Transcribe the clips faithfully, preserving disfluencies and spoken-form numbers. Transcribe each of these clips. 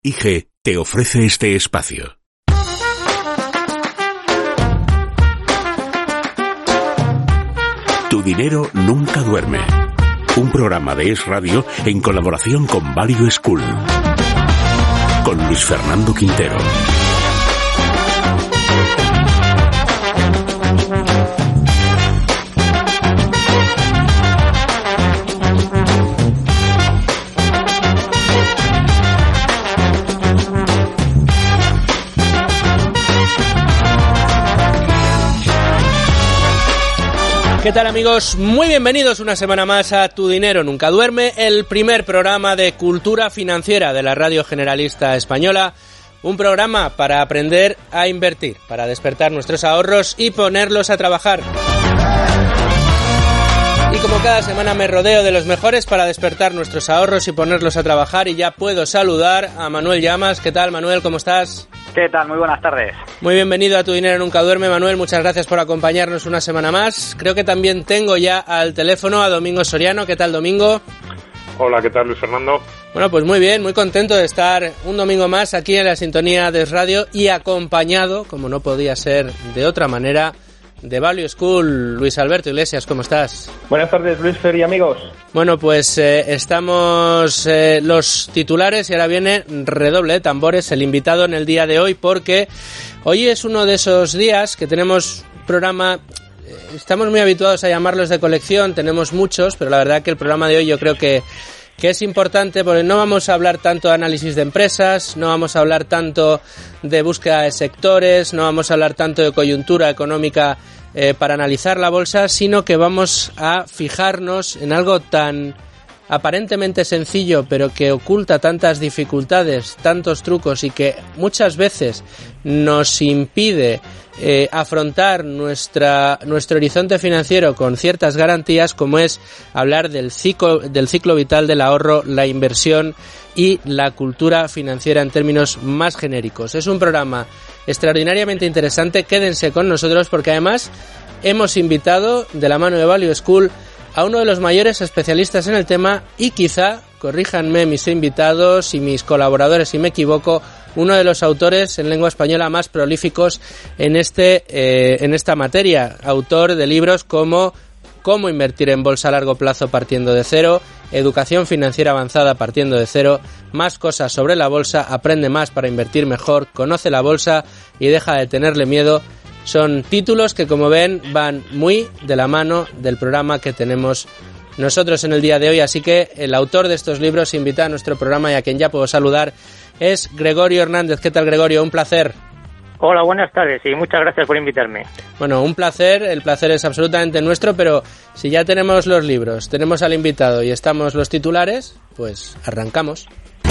I G te ofrece este espacio. Tu dinero nunca duerme. Un programa de Es Radio en colaboración con Value School. Con Luis Fernando Quintero. ¿Qué tal, amigos? Muy bienvenidos una semana más a Tu Dinero Nunca Duerme, el primer programa de cultura financiera de la Radio Generalista Española. Un programa para aprender a invertir, para despertar nuestros ahorros y ponerlos a trabajar. Y como cada semana me rodeo de los mejores para despertar nuestros ahorros y ponerlos a trabajar, y ya puedo saludar a Manuel Llamas. ¿Qué tal, Manuel? ¿Cómo estás? ¿Qué tal? Muy buenas tardes. Muy bienvenido a Tu Dinero Nunca Duerme, Manuel. Muchas gracias por acompañarnos una semana más. Creo que también tengo ya al teléfono a Domingo Soriano. ¿Qué tal, Domingo? Hola, ¿qué tal, Luis Fernando? Bueno, pues muy bien, muy contento de estar un domingo más aquí en la sintonía de Radio y acompañado, como no podía ser de otra manera, de Value School. Luis Alberto Iglesias, ¿cómo estás? Buenas tardes, Luis Fer y amigos. Bueno, pues eh, estamos eh, los titulares y ahora viene redoble de tambores, el invitado en el día de hoy, porque hoy es uno de esos días que tenemos programa, eh, estamos muy habituados a llamarlos de colección, tenemos muchos, pero la verdad que el programa de hoy yo creo que que es importante porque no vamos a hablar tanto de análisis de empresas, no vamos a hablar tanto de búsqueda de sectores, no vamos a hablar tanto de coyuntura económica eh, para analizar la bolsa, sino que vamos a fijarnos en algo tan aparentemente sencillo, pero que oculta tantas dificultades, tantos trucos y que muchas veces nos impide eh, afrontar nuestra nuestro horizonte financiero con ciertas garantías, como es hablar del ciclo, del ciclo vital del ahorro, la inversión y la cultura financiera en términos más genéricos. Es un programa extraordinariamente interesante. Quédense con nosotros porque además hemos invitado de la mano de Value School a uno de los mayores especialistas en el tema y quizá, corríjanme mis invitados y mis colaboradores si me equivoco, uno de los autores en lengua española más prolíficos en este eh, en esta materia, autor de libros como Cómo invertir en bolsa a largo plazo partiendo de cero, Educación financiera avanzada partiendo de cero, Más cosas sobre la bolsa, Aprende más para invertir mejor, Conoce la bolsa y deja de tenerle miedo. Son títulos que, como ven, van muy de la mano del programa que tenemos nosotros en el día de hoy. Así que el autor de estos libros invita a nuestro programa y a quien ya puedo saludar es Gregorio Hernández. ¿Qué tal, Gregorio? Un placer. Hola, buenas tardes y muchas gracias por invitarme. Bueno, un placer. El placer es absolutamente nuestro, pero si ya tenemos los libros, tenemos al invitado y estamos los titulares, pues arrancamos.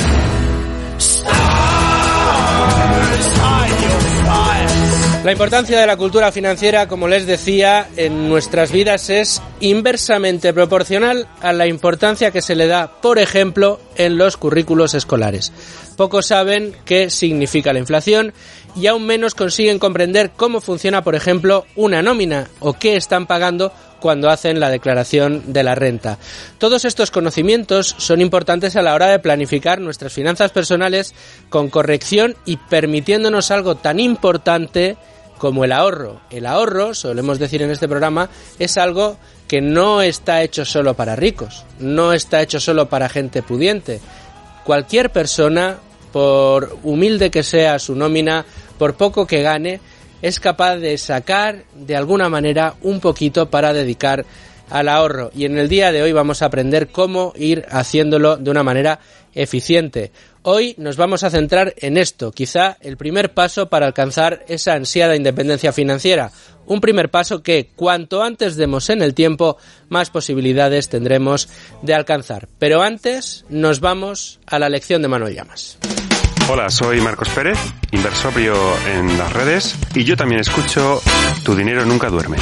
La importancia de la cultura financiera, como les decía, en nuestras vidas es inversamente proporcional a la importancia que se le da, por ejemplo, en los currículos escolares. Pocos saben qué significa la inflación y aún menos consiguen comprender cómo funciona, por ejemplo, una nómina o qué están pagando cuando hacen la declaración de la renta. Todos estos conocimientos son importantes a la hora de planificar nuestras finanzas personales con corrección y permitiéndonos algo tan importante como el ahorro. El ahorro, solemos decir en este programa, es algo que no está hecho solo para ricos, no está hecho solo para gente pudiente. Cualquier persona, por humilde que sea su nómina, por poco que gane, es capaz de sacar de alguna manera un poquito para dedicar al ahorro. Y en el día de hoy vamos a aprender cómo ir haciéndolo de una manera eficiente. Hoy nos vamos a centrar en esto, quizá el primer paso para alcanzar esa ansiada independencia financiera. Un primer paso que cuanto antes demos en el tiempo, más posibilidades tendremos de alcanzar. Pero antes nos vamos a la lección de Manuel Llamas. Hola, soy Marcos Pérez, inversorio en las redes, y yo también escucho Tu Dinero Nunca Duerme.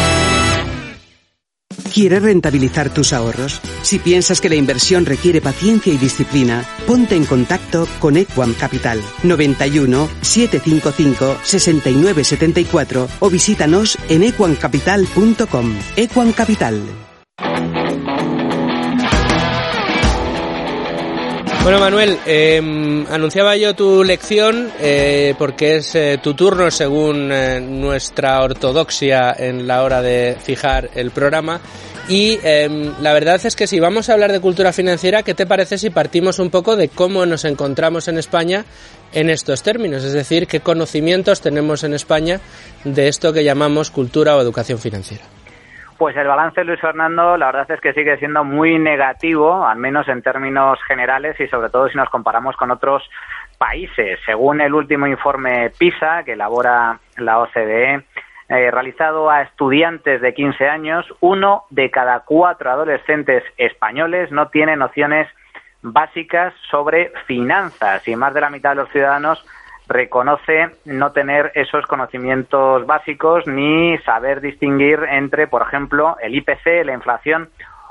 ¿Quieres rentabilizar tus ahorros? Si piensas que la inversión requiere paciencia y disciplina, ponte en contacto con Equam Capital noventa y uno, setecientos cincuenta y cinco, sesenta y nueve setenta y cuatro o visítanos en equam capital punto com. Equam Capital. Bueno, Manuel, eh, anunciaba yo tu lección eh, porque es eh, tu turno según eh, nuestra ortodoxia en la hora de fijar el programa. Y eh, la verdad es que si vamos a hablar de cultura financiera, ¿qué te parece si partimos un poco de cómo nos encontramos en España en estos términos? Es decir, ¿qué conocimientos tenemos en España de esto que llamamos cultura o educación financiera? Pues el balance, Luis Fernando, la verdad es que sigue siendo muy negativo, al menos en términos generales y sobre todo si nos comparamos con otros países. Según el último informe PISA que elabora la O C D E, eh, realizado a estudiantes de quince años, uno de cada cuatro adolescentes españoles no tiene nociones básicas sobre finanzas y más de la mitad de los ciudadanos reconoce no tener esos conocimientos básicos ni saber distinguir entre, por ejemplo, el I P C, la inflación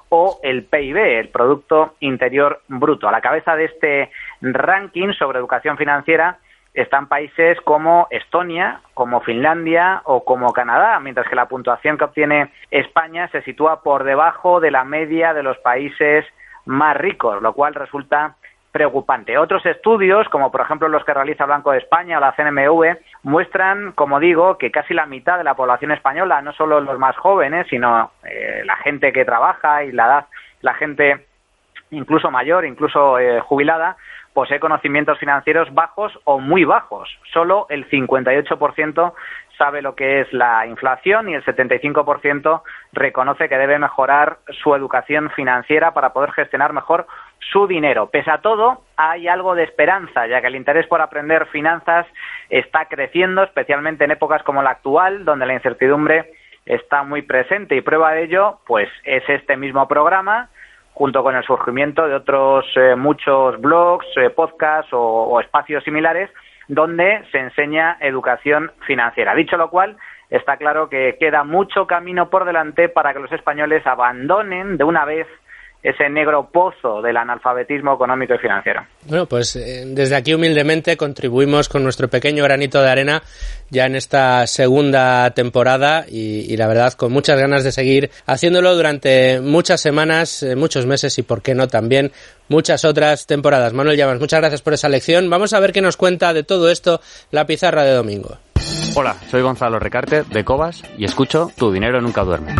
o el P I B, el Producto Interior Bruto. A la cabeza de este ranking sobre educación financiera están países como Estonia, como Finlandia o como Canadá, mientras que la puntuación que obtiene España se sitúa por debajo de la media de los países más ricos, lo cual resulta preocupante. Otros estudios, como por ejemplo los que realiza el Banco de España o la C N M V, muestran, como digo, que casi la mitad de la población española, no solo los más jóvenes, sino eh, la gente que trabaja y la edad, la gente incluso mayor, incluso eh, jubilada, posee conocimientos financieros bajos o muy bajos. Solo el cincuenta y ocho por ciento sabe lo que es la inflación y el setenta y cinco por ciento reconoce que debe mejorar su educación financiera para poder gestionar mejor su dinero. Pese a todo, hay algo de esperanza, ya que el interés por aprender finanzas está creciendo, especialmente en épocas como la actual, donde la incertidumbre está muy presente. Y prueba de ello, pues, es este mismo programa, junto con el surgimiento de otros eh, muchos blogs, eh, podcasts o, o espacios similares, donde se enseña educación financiera. Dicho lo cual, está claro que queda mucho camino por delante para que los españoles abandonen de una vez ese negro pozo del analfabetismo económico y financiero. Bueno, pues eh, desde aquí humildemente contribuimos con nuestro pequeño granito de arena ya en esta segunda temporada y, y la verdad con muchas ganas de seguir haciéndolo durante muchas semanas, eh, muchos meses y por qué no también muchas otras temporadas. Manuel Llamas, muchas gracias por esa lección. Vamos a ver qué nos cuenta de todo esto la pizarra de domingo. Hola, soy Gonzalo Recarte de Cobas y escucho Tu Dinero Nunca Duerme.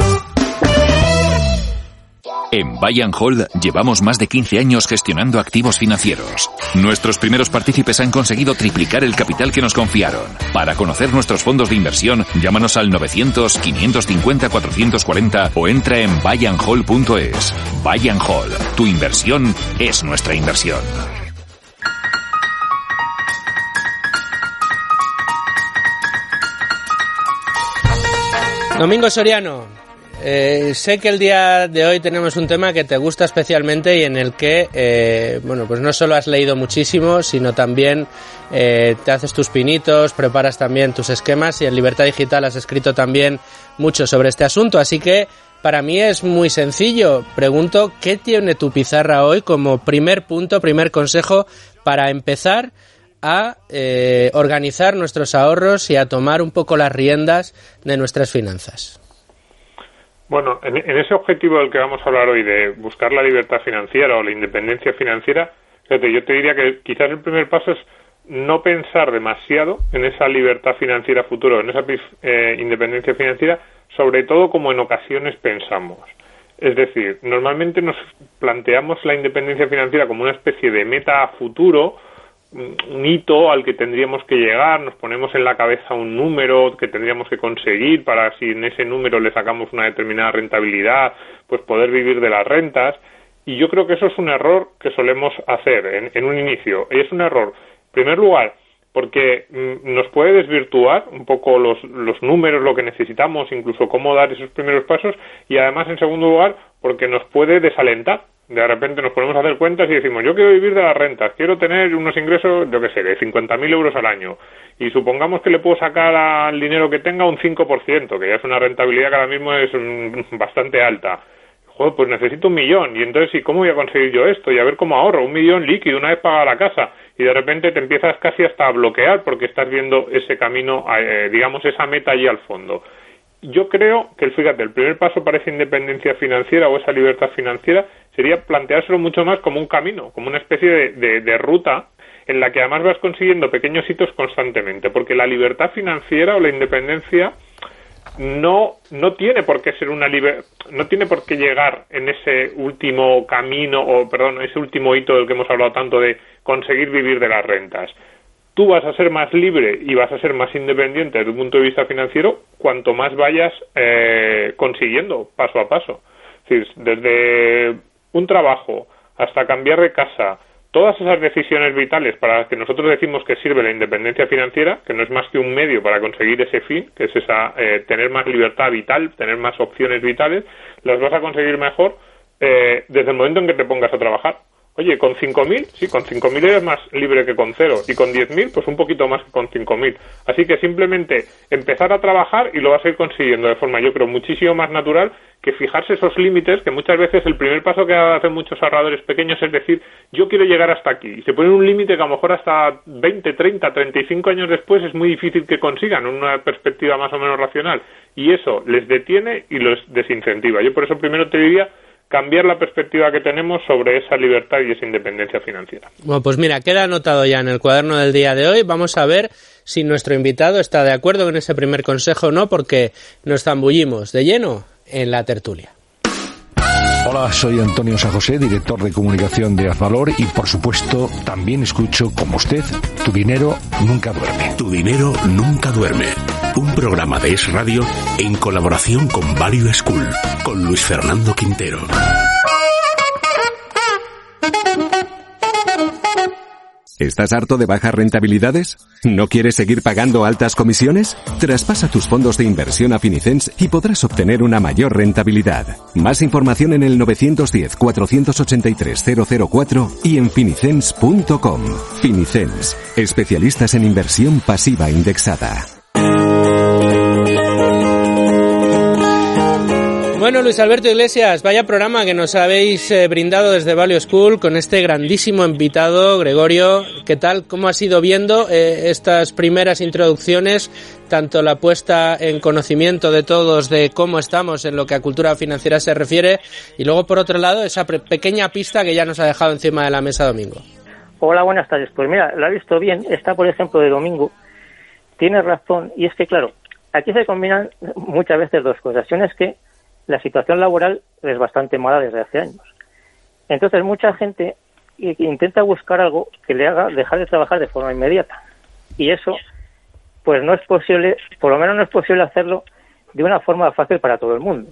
En Buy and Hold llevamos más de quince años gestionando activos financieros. Nuestros primeros partícipes han conseguido triplicar el capital que nos confiaron. Para conocer nuestros fondos de inversión, llámanos al novecientos, quinientos cincuenta, cuatrocientos cuarenta o entra en buy and hold punto es. Buy and Hold, tu inversión es nuestra inversión. Domingo Soriano. Eh, sé que el día de hoy tenemos un tema que te gusta especialmente y en el que, eh, bueno, pues no solo has leído muchísimo, sino también eh, te haces tus pinitos, preparas también tus esquemas y en Libertad Digital has escrito también mucho sobre este asunto. Así que para mí es muy sencillo. Pregunto, ¿qué tiene tu pizarra hoy como primer punto, primer consejo para empezar a eh, organizar nuestros ahorros y a tomar un poco las riendas de nuestras finanzas? Bueno, en, en ese objetivo del que vamos a hablar hoy, de buscar la libertad financiera o la independencia financiera, fíjate, yo te diría que quizás el primer paso es no pensar demasiado en esa libertad financiera futura, en esa eh, independencia financiera, sobre todo como en ocasiones pensamos. Es decir, normalmente nos planteamos la independencia financiera como una especie de meta a futuro, un hito al que tendríamos que llegar, nos ponemos en la cabeza un número que tendríamos que conseguir para, si en ese número le sacamos una determinada rentabilidad, pues poder vivir de las rentas. Y yo creo que eso es un error que solemos hacer en, en un inicio. Y es un error, en primer lugar, porque mm, nos puede desvirtuar un poco los, los números, lo que necesitamos, incluso cómo dar esos primeros pasos, y además, en segundo lugar, porque nos puede desalentar. De repente nos ponemos a hacer cuentas y decimos, yo quiero vivir de las rentas, quiero tener unos ingresos, yo qué sé, de cincuenta mil euros al año, y supongamos que le puedo sacar al dinero que tenga un cinco por ciento, que ya es una rentabilidad que ahora mismo es um, bastante alta. Joder, pues necesito un millón, y entonces, ¿y cómo voy a conseguir yo esto? Y a ver cómo ahorro, un millón líquido una vez pagada la casa, y de repente te empiezas casi hasta a bloquear porque estás viendo ese camino, eh, digamos, esa meta allí al fondo. yo creo que, fíjate, el primer paso para esa independencia financiera o esa libertad financiera sería planteárselo mucho más como un camino, como una especie de, de, de ruta en la que además vas consiguiendo pequeños hitos constantemente, porque la libertad financiera o la independencia no no tiene por qué ser una liber... no tiene por qué llegar en ese último camino o perdón, ese último hito del que hemos hablado tanto de conseguir vivir de las rentas. Tú vas a ser más libre y vas a ser más independiente desde un punto de vista financiero cuanto más vayas eh, consiguiendo paso a paso. Es decir, desde un trabajo hasta cambiar de casa, todas esas decisiones vitales para las que nosotros decimos que sirve la independencia financiera, que no es más que un medio para conseguir ese fin, que es esa eh, tener más libertad vital, tener más opciones vitales, las vas a conseguir mejor eh, desde el momento en que te pongas a trabajar. Oye, con cinco mil, sí, con cinco mil eres más libre que con cero, y con diez mil, pues un poquito más que con cinco mil. Así que simplemente empezar a trabajar y lo vas a ir consiguiendo de forma, yo creo, muchísimo más natural que fijarse esos límites, que muchas veces el primer paso que hacen muchos ahorradores pequeños es decir, yo quiero llegar hasta aquí, y se ponen un límite que a lo mejor hasta veinte, treinta, treinta y cinco años después es muy difícil que consigan una perspectiva más o menos racional, y eso les detiene y los desincentiva. Yo por eso primero te diría cambiar la perspectiva que tenemos sobre esa libertad y esa independencia financiera. Bueno, pues mira, queda anotado ya en el cuaderno del día de hoy. Vamos a ver si nuestro invitado está de acuerdo con ese primer consejo o no, porque nos zambullimos de lleno en la tertulia. Hola, soy Antonio San José, director de comunicación de Azvalor, y por supuesto también escucho, como usted, Tu Dinero Nunca Duerme. Tu Dinero Nunca Duerme. Un programa de Es Radio en colaboración con Value School, con Luis Fernando Quintero. ¿Estás harto de bajas rentabilidades? ¿No quieres seguir pagando altas comisiones? Traspasa tus fondos de inversión a Finicens y podrás obtener una mayor rentabilidad. Más información en el nueve uno cero, cuatro ocho tres, cero cero cuatro y en finicens punto com. Finicens, especialistas en inversión pasiva indexada. Bueno, Luis Alberto Iglesias, vaya programa que nos habéis eh, brindado desde Value School con este grandísimo invitado, Gregorio. ¿Qué tal? ¿Cómo has ido viendo eh, estas primeras introducciones, tanto la puesta en conocimiento de todos de cómo estamos en lo que a cultura financiera se refiere, y luego, por otro lado, esa pre- pequeña pista que ya nos ha dejado encima de la mesa Domingo? Hola, buenas tardes. Pues mira, lo ha visto bien. Está, por ejemplo, de Domingo. Tiene razón, y es que, claro, aquí se combinan muchas veces dos cosas. Una es que la situación laboral es bastante mala desde hace años. Entonces, mucha gente intenta buscar algo que le haga dejar de trabajar de forma inmediata. Y eso, pues no es posible, por lo menos no es posible hacerlo de una forma fácil para todo el mundo.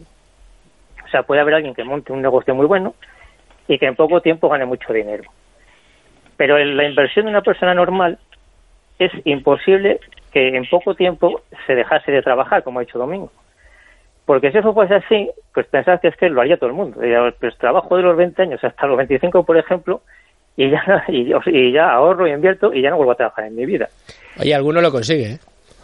O sea, puede haber alguien que monte un negocio muy bueno y que en poco tiempo gane mucho dinero. Pero en la inversión de una persona normal es imposible que en poco tiempo se dejase de trabajar, como ha dicho Domingo. Porque si eso fuese así, pues pensad que es que lo haría todo el mundo. Pues trabajo de los veinte años hasta los veinticinco, por ejemplo, y ya y, y ya ahorro y invierto y ya no vuelvo a trabajar en mi vida. Oye, alguno lo consigue, ¿eh?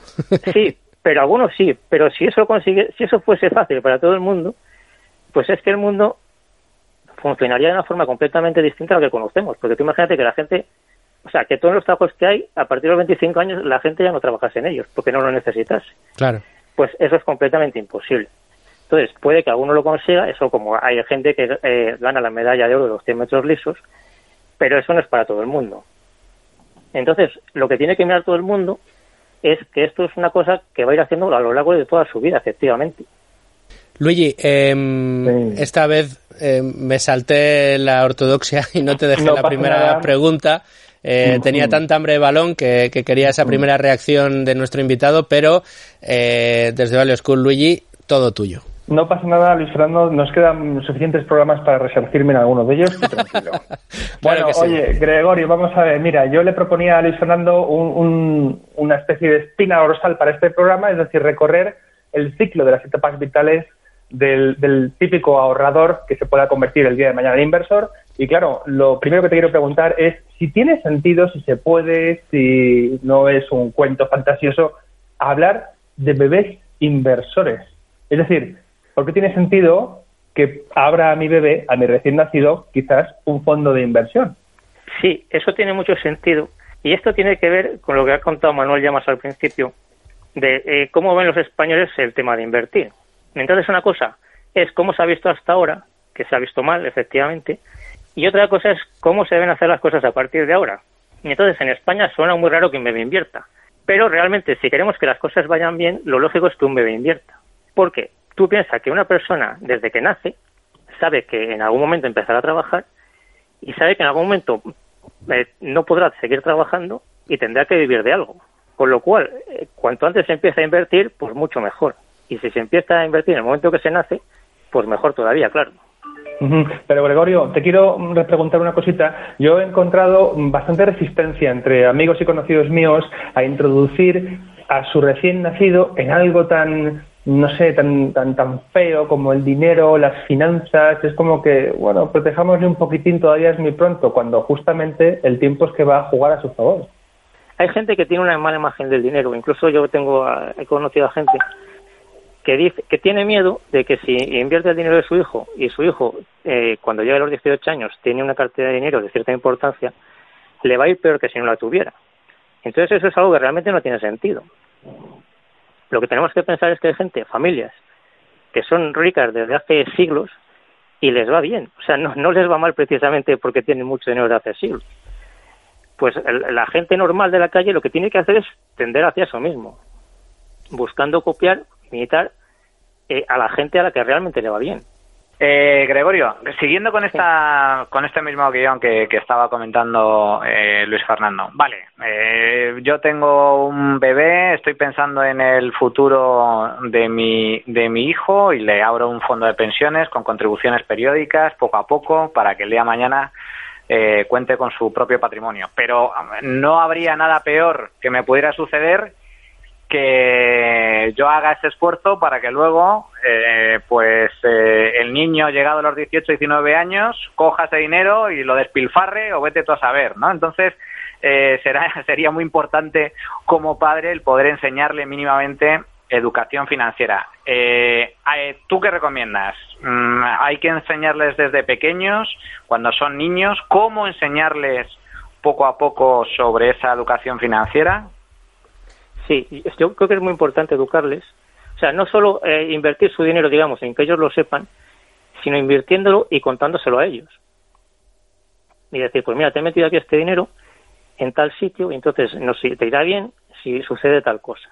Sí, pero algunos sí. Pero si eso consigue, si eso fuese fácil para todo el mundo, pues es que el mundo funcionaría de una forma completamente distinta a lo que conocemos. Porque tú imagínate que la gente, o sea, que todos los trabajos que hay, a partir de los veinticinco años, la gente ya no trabajase en ellos, porque no lo necesitase. Claro. Pues eso es completamente imposible. Entonces, puede que alguno lo consiga, eso como hay gente que eh, gana la medalla de oro de los cien metros lisos, pero eso no es para todo el mundo. Entonces, lo que tiene que mirar todo el mundo es que esto es una cosa que va a ir haciendo a lo largo de toda su vida, efectivamente. Luigi, eh, sí. esta vez eh, me salté la ortodoxia y no te dejé no la primera nada. pregunta. Eh, uh-huh. Tenía tanta hambre de balón que, que quería esa primera uh-huh. reacción de nuestro invitado, pero eh, desde Value School, Luigi, todo tuyo. No pasa nada, Luis Fernando, nos quedan suficientes programas para resarcirme en alguno de ellos, tranquilo. Bueno, claro sí. Oye, Gregorio, vamos a ver, mira, yo le proponía a Luis Fernando un, un, una especie de espina dorsal para este programa, es decir, recorrer el ciclo de las etapas vitales del, del típico ahorrador que se pueda convertir el día de mañana en inversor. Y claro, lo primero que te quiero preguntar es si tiene sentido, si se puede, si no es un cuento fantasioso, hablar de bebés inversores. Es decir, ¿por qué tiene sentido que abra a mi bebé, a mi recién nacido, quizás un fondo de inversión? Sí, eso tiene mucho sentido. Y esto tiene que ver con lo que ha contado Manuel ya más al principio, de eh, cómo ven los españoles el tema de invertir. Entonces, una cosa es cómo se ha visto hasta ahora, que se ha visto mal, efectivamente, y otra cosa es cómo se deben hacer las cosas a partir de ahora. Y entonces, en España suena muy raro que un bebé invierta, pero realmente, si queremos que las cosas vayan bien, lo lógico es que un bebé invierta. ¿Por qué? Tú piensas que una persona, desde que nace, sabe que en algún momento empezará a trabajar y sabe que en algún momento eh, no podrá seguir trabajando y tendrá que vivir de algo. Con lo cual, eh, cuanto antes se empieza a invertir, pues mucho mejor. Y si se empieza a invertir en el momento que se nace, pues mejor todavía, claro. Pero Gregorio, te quiero preguntar una cosita. Yo he encontrado bastante resistencia entre amigos y conocidos míos a introducir a su recién nacido en algo tan, no sé, tan tan tan feo como el dinero, las finanzas. Es como que, bueno, protejámosle un poquitín, todavía es muy pronto, cuando justamente el tiempo es que va a jugar a su favor. Hay gente que tiene una mala imagen del dinero. Incluso yo tengo he conocido a gente que dice que tiene miedo de que si invierte el dinero de su hijo y su hijo eh, cuando llegue a los dieciocho años tiene una cantidad de dinero de cierta importancia, le va a ir peor que si no la tuviera. Entonces eso es algo que realmente no tiene sentido. Lo que tenemos que pensar es que hay gente, familias, que son ricas desde hace siglos y les va bien. O sea, no, no les va mal precisamente porque tienen mucho dinero de hace siglos. Pues el, la gente normal de la calle lo que tiene que hacer es tender hacia eso mismo, buscando copiar, imitar eh, a la gente a la que realmente le va bien. Eh, Gregorio, siguiendo con esta con este mismo guión que, que estaba comentando eh, Luis Fernando. Vale, eh, yo tengo un bebé, estoy pensando en el futuro de mi de mi hijo y le abro un fondo de pensiones con contribuciones periódicas, poco a poco, para que el día de mañana eh, cuente con su propio patrimonio. Pero no habría nada peor que me pudiera suceder que yo haga ese esfuerzo para que luego eh, pues eh, el niño llegado a los dieciocho, diecinueve años coja ese dinero y lo despilfarre o vete tú a saber, ¿no? Entonces eh, será sería muy importante como padre el poder enseñarle mínimamente educación financiera. Eh, ¿Tú qué recomiendas? Mm, ¿Hay que enseñarles desde pequeños, cuando son niños, cómo enseñarles poco a poco sobre esa educación financiera? Sí, yo creo que es muy importante educarles. O sea, no solo eh, invertir su dinero, digamos, en que ellos lo sepan, sino invirtiéndolo y contándoselo a ellos. Y decir, pues mira, te he metido aquí este dinero en tal sitio y entonces no sé, te irá bien si sucede tal cosa.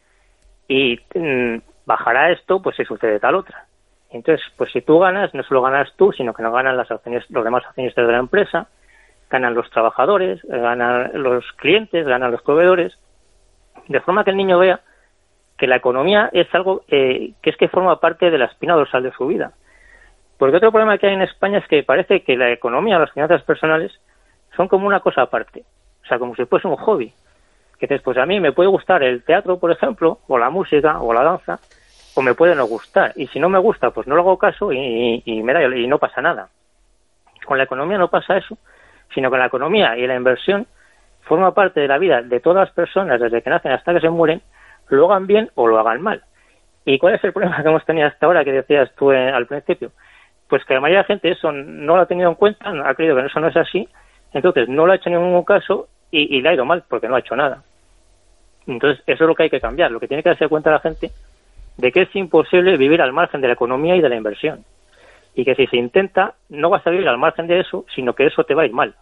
Y mmm, bajará esto pues si sucede tal otra. Entonces, pues si tú ganas, no solo ganas tú, sino que no ganan las acciones, los demás accionistas de la empresa, ganan los trabajadores, ganan los clientes, ganan los proveedores. De forma que el niño vea que la economía es algo eh, que es que forma parte de la espina dorsal de su vida. Porque otro problema que hay en España es que parece que la economía o las finanzas personales son como una cosa aparte. O sea, como si fuese un hobby. Que dices, pues a mí me puede gustar el teatro, por ejemplo, o la música, o la danza, o me puede no gustar. Y si no me gusta, pues no le hago caso y, y, y, me da, y no pasa nada. Con la economía no pasa eso, sino que la economía y la inversión forma parte de la vida de todas las personas desde que nacen hasta que se mueren, lo hagan bien o lo hagan mal. ¿Y cuál es el problema que hemos tenido hasta ahora, que decías tú eh, al principio? Pues que la mayoría de la gente eso no lo ha tenido en cuenta, ha creído que eso no es así, entonces no lo ha hecho en ningún caso y, y le ha ido mal porque no ha hecho nada. Entonces eso es lo que hay que cambiar, lo que tiene que darse cuenta la gente de que es imposible vivir al margen de la economía y de la inversión. Y que si se intenta, no vas a vivir al margen de eso, sino que eso te va a ir mal.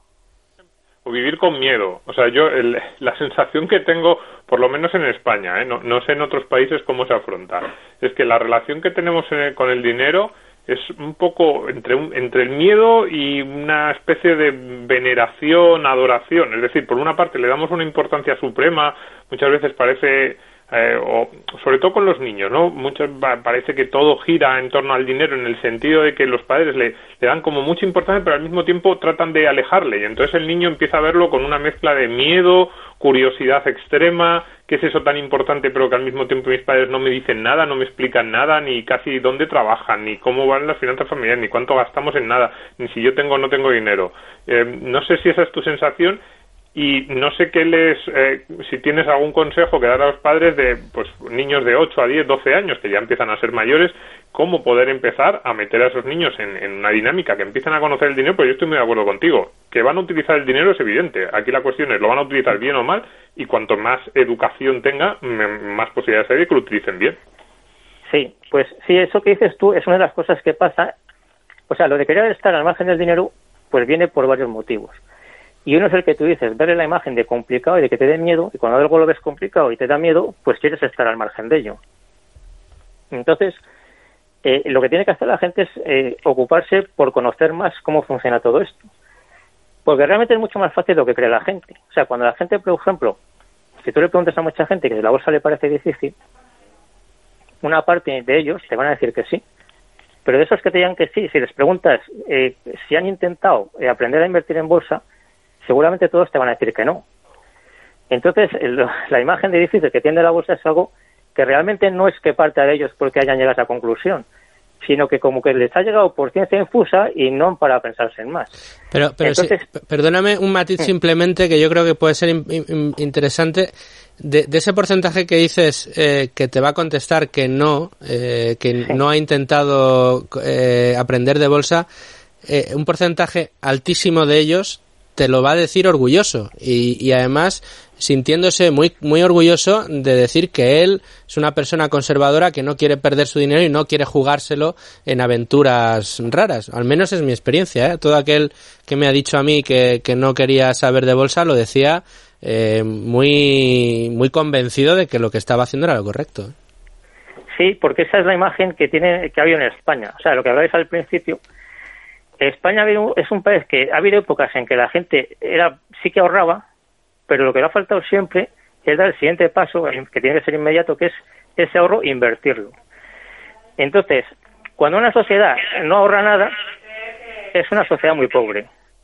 O vivir con miedo. O sea, yo el, la sensación que tengo, por lo menos en España, ¿eh? no, no sé en otros países cómo se afronta, es que la relación que tenemos en el, con el dinero es un poco entre, un, entre el miedo y una especie de veneración, adoración. Es decir, por una parte le damos una importancia suprema, muchas veces parece... Eh, o sobre todo con los niños, ¿no? Muchas parece que todo gira en torno al dinero en el sentido de que los padres le, le dan como mucha importancia, pero al mismo tiempo tratan de alejarle, y entonces el niño empieza a verlo con una mezcla de miedo, curiosidad extrema, qué es eso tan importante, pero que al mismo tiempo mis padres no me dicen nada, no me explican nada, ni casi dónde trabajan, ni cómo van las finanzas familiares, ni cuánto gastamos en nada, ni si yo tengo o no tengo dinero. Eh, no sé si esa es tu sensación. Y no sé qué les, eh, si tienes algún consejo que dar a los padres de pues niños de ocho a diez, doce años que ya empiezan a ser mayores, cómo poder empezar a meter a esos niños en, en una dinámica, que empiezan a conocer el dinero. Pero yo estoy muy de acuerdo contigo, que van a utilizar el dinero es evidente. Aquí la cuestión es, ¿lo van a utilizar bien o mal? y cuanto más educación tenga, más posibilidades hay de que lo utilicen bien. Sí, pues sí, eso que dices tú es una de las cosas que pasa. O sea, lo de querer estar al margen del dinero, pues viene por varios motivos. Y uno es el que tú dices, verle la imagen de complicado y de que te dé miedo, y cuando algo lo ves complicado y te da miedo, pues quieres estar al margen de ello. Entonces, eh, lo que tiene que hacer la gente es eh, ocuparse por conocer más cómo funciona todo esto. Porque realmente es mucho más fácil de lo que cree la gente. O sea, cuando la gente, por ejemplo, si tú le preguntas a mucha gente que la bolsa le parece difícil, una parte de ellos te van a decir que sí. Pero de esos que te digan que sí, si les preguntas eh, si han intentado eh, aprender a invertir en bolsa, seguramente todos te van a decir que no. Entonces, el, la imagen de difícil que tiene la bolsa es algo que realmente no es que parte de ellos porque hayan llegado a esa conclusión, sino que como que les ha llegado por ciencia infusa y no para pensarse en más. Pero, pero Entonces, sí, perdóname un matiz simplemente que yo creo que puede ser in, in, interesante. De, de ese porcentaje que dices eh, que te va a contestar que no, eh, que sí. no ha intentado eh, aprender de bolsa, eh, un porcentaje altísimo de ellos te lo va a decir orgulloso y, y además sintiéndose muy muy orgulloso de decir que él es una persona conservadora que no quiere perder su dinero y no quiere jugárselo en aventuras raras. Al menos es mi experiencia, ¿eh? Todo aquel que me ha dicho a mí que, que no quería saber de bolsa lo decía eh, muy muy convencido de que lo que estaba haciendo era lo correcto. Sí, porque esa es la imagen que tiene que ha habido en España. O sea, lo que habláis al principio, España es un país que ha habido épocas en que la gente era sí que ahorraba, pero lo que le ha faltado siempre es dar el siguiente paso, que tiene que ser inmediato, que es ese ahorro, invertirlo. Entonces, cuando una sociedad no ahorra nada, es una sociedad muy pobre.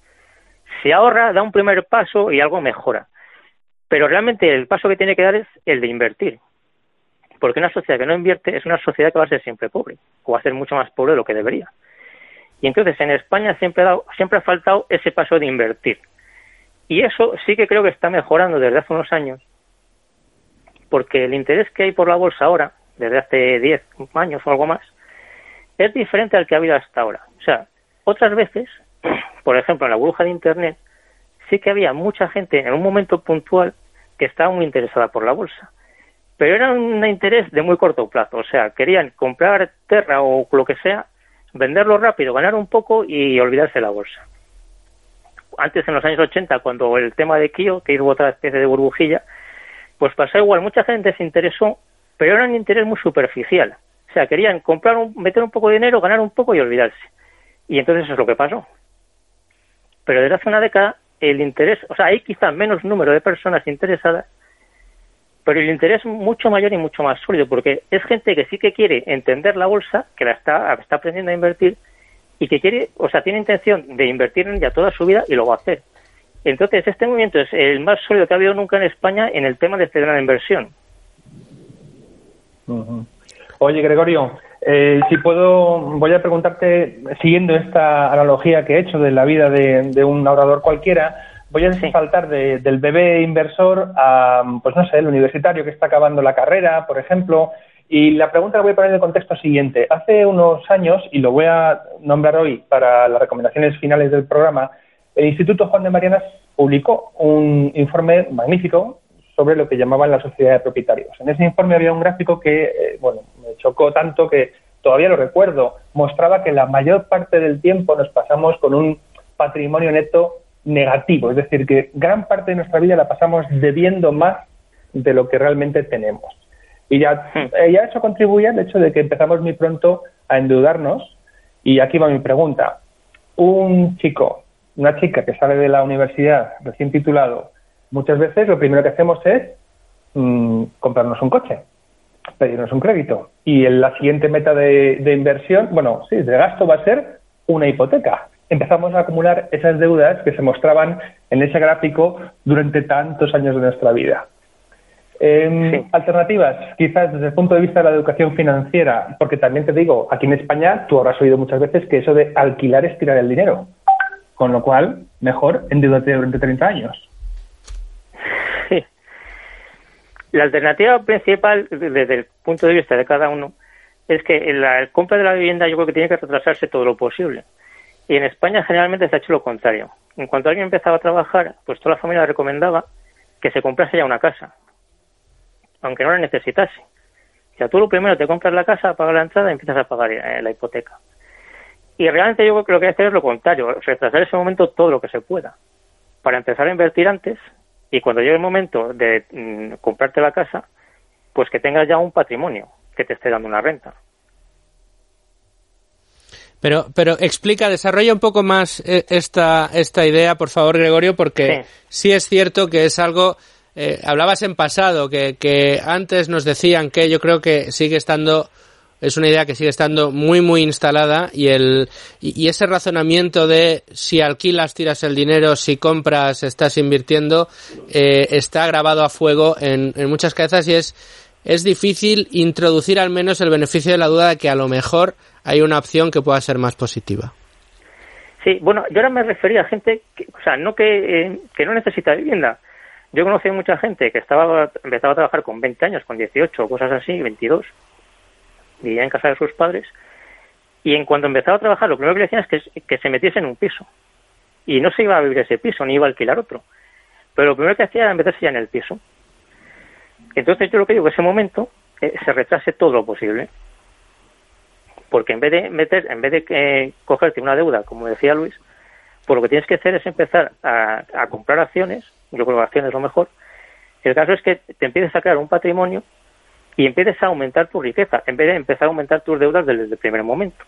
Si ahorra, da un primer paso y algo mejora. Pero realmente el paso que tiene que dar es el de invertir. Porque una sociedad que no invierte es una sociedad que va a ser siempre pobre, o va a ser mucho más pobre de lo que debería. Y entonces en España siempre ha, dado, siempre ha faltado ese paso de invertir. Y eso sí que creo que está mejorando desde hace unos años, porque el interés que hay por la bolsa ahora, desde hace diez años o algo más, es diferente al que ha habido hasta ahora. O sea, otras veces, por ejemplo, en la burbuja de Internet, sí que había mucha gente en un momento puntual que estaba muy interesada por la bolsa. Pero era un interés de muy corto plazo. O sea, querían comprar Terra o lo que sea, venderlo rápido, ganar un poco y olvidarse de la bolsa. Antes, en los años ochenta, cuando el tema de Kio, que hubo otra especie de burbujilla, pues pasó igual. Mucha gente se interesó, pero era un interés muy superficial. O sea, querían comprar, un, meter un poco de dinero, ganar un poco y olvidarse. Y entonces eso es lo que pasó. Pero desde hace una década, el interés, o sea, hay quizá menos número de personas interesadas, pero el interés es mucho mayor y mucho más sólido, porque es gente que sí que quiere entender la bolsa, que la está, está aprendiendo a invertir, y que quiere, o sea, tiene intención de invertir en ella toda su vida y lo va a hacer. Entonces, este movimiento es el más sólido que ha habido nunca en España en el tema de este gran inversión. Uh-huh. Oye, Gregorio, eh, si puedo, voy a preguntarte, siguiendo esta analogía que he hecho de la vida de, de un ahorrador cualquiera, voy a sí. saltar de, del bebé inversor a, pues no sé, el universitario que está acabando la carrera, por ejemplo. Y la pregunta la voy a poner en el contexto siguiente. Hace unos años, y lo voy a nombrar hoy para las recomendaciones finales del programa, el Instituto Juan de Mariana publicó un informe magnífico sobre lo que llamaban la sociedad de propietarios. En ese informe había un gráfico que, eh, bueno, me chocó tanto que todavía lo recuerdo. Mostraba que la mayor parte del tiempo nos pasamos con un patrimonio neto negativo. Es decir, que gran parte de nuestra vida la pasamos debiendo más de lo que realmente tenemos. Y ya, eh, ya eso contribuye al hecho de que empezamos muy pronto a endeudarnos. Y aquí va mi pregunta. Un chico, una chica que sale de la universidad recién titulado, muchas veces lo primero que hacemos es mmm, comprarnos un coche, pedirnos un crédito. Y en la siguiente meta de, de inversión, bueno, sí, de gasto va a ser una hipoteca. Empezamos a acumular esas deudas que se mostraban en ese gráfico durante tantos años de nuestra vida. Eh, sí. Alternativas, quizás desde el punto de vista de la educación financiera, porque también te digo, aquí en España tú habrás oído muchas veces que eso de alquilar es tirar el dinero, con lo cual, mejor endeudarte durante treinta años. Sí. La alternativa principal, desde el punto de vista de cada uno, es que la compra de la vivienda yo creo que tiene que retrasarse todo lo posible. Y en España generalmente se ha hecho lo contrario. En cuanto alguien empezaba a trabajar, pues toda la familia le recomendaba que se comprase ya una casa, aunque no la necesitase. O sea, tú lo primero te compras la casa, pagas la entrada y empiezas a pagar eh, la hipoteca. Y realmente yo creo que lo que hay que hacer es lo contrario, retrasar ese momento todo lo que se pueda, para empezar a invertir antes y cuando llegue el momento de mmm, comprarte la casa, pues que tengas ya un patrimonio que te esté dando una renta. Pero, pero explica, desarrolla un poco más esta, esta idea, por favor, Gregorio, porque sí, sí es cierto que es algo, eh, hablabas en pasado, que, que antes nos decían que yo creo que sigue estando, es una idea que sigue estando muy, muy instalada y el, y, y ese razonamiento de si alquilas tiras el dinero, si compras estás invirtiendo, eh, está grabado a fuego en, en muchas cabezas y es, es difícil introducir al menos el beneficio de la duda de que a lo mejor hay una opción que pueda ser más positiva. Sí, bueno, yo ahora me refería a gente, que, o sea, no que, eh, que no necesita vivienda. Yo conocí a mucha gente que estaba empezaba a trabajar con veinte años, con dieciocho o cosas así, veintidós, vivía en casa de sus padres, y en cuanto empezaba a trabajar, lo primero que le decían es que, que se metiese en un piso. Y no se iba a vivir ese piso, ni iba a alquilar otro. Pero lo primero que hacía era meterse ya en el piso. Entonces yo lo que digo, que ese momento eh, se retrase todo lo posible. Porque en vez de meter, en vez de eh, cogerte una deuda, como decía Luis, pues lo que tienes que hacer es empezar a, a comprar acciones. Yo creo que acciones es lo mejor. El caso es que te empieces a crear un patrimonio y empieces a aumentar tu riqueza, en vez de empezar a aumentar tus deudas desde el primer momento.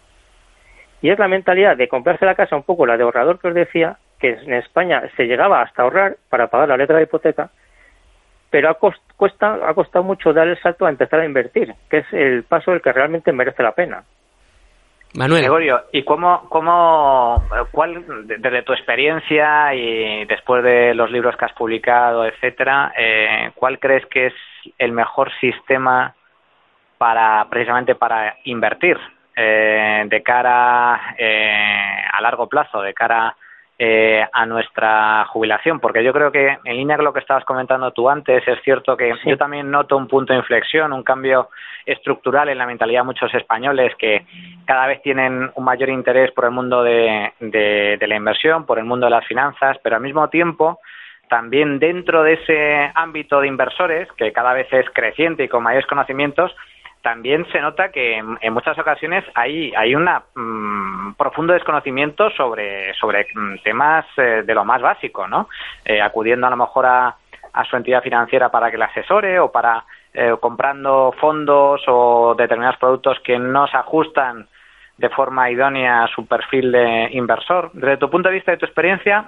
Y es la mentalidad de comprarse la casa, un poco la de ahorrador que os decía, que en España se llegaba hasta ahorrar para pagar la letra de hipoteca, pero ha, cost, cuesta, ha costado mucho dar el salto a empezar a invertir, que es el paso el que realmente merece la pena. Manuel. Gregorio, ¿y cómo, cómo, cuál, desde tu experiencia y después de los libros que has publicado, etcétera, eh, cuál crees que es el mejor sistema para, precisamente para invertir eh, de cara eh, a largo plazo, de cara eh, a nuestra jubilación? Porque yo creo que en línea con lo que estabas comentando tú antes, es cierto que sí, yo también noto un punto de inflexión, un cambio estructural en la mentalidad de muchos españoles que cada vez tienen un mayor interés por el mundo de, de, de la inversión, por el mundo de las finanzas, pero al mismo tiempo también dentro de ese ámbito de inversores, que cada vez es creciente y con mayores conocimientos, también se nota que en, en muchas ocasiones hay hay un mmm, profundo desconocimiento sobre sobre temas eh, de lo más básico, ¿no? Eh, acudiendo a lo mejor a, a su entidad financiera para que le asesore o para eh, comprando fondos o determinados productos que no se ajustan de forma idónea a su perfil de inversor. Desde tu punto de vista, de tu experiencia,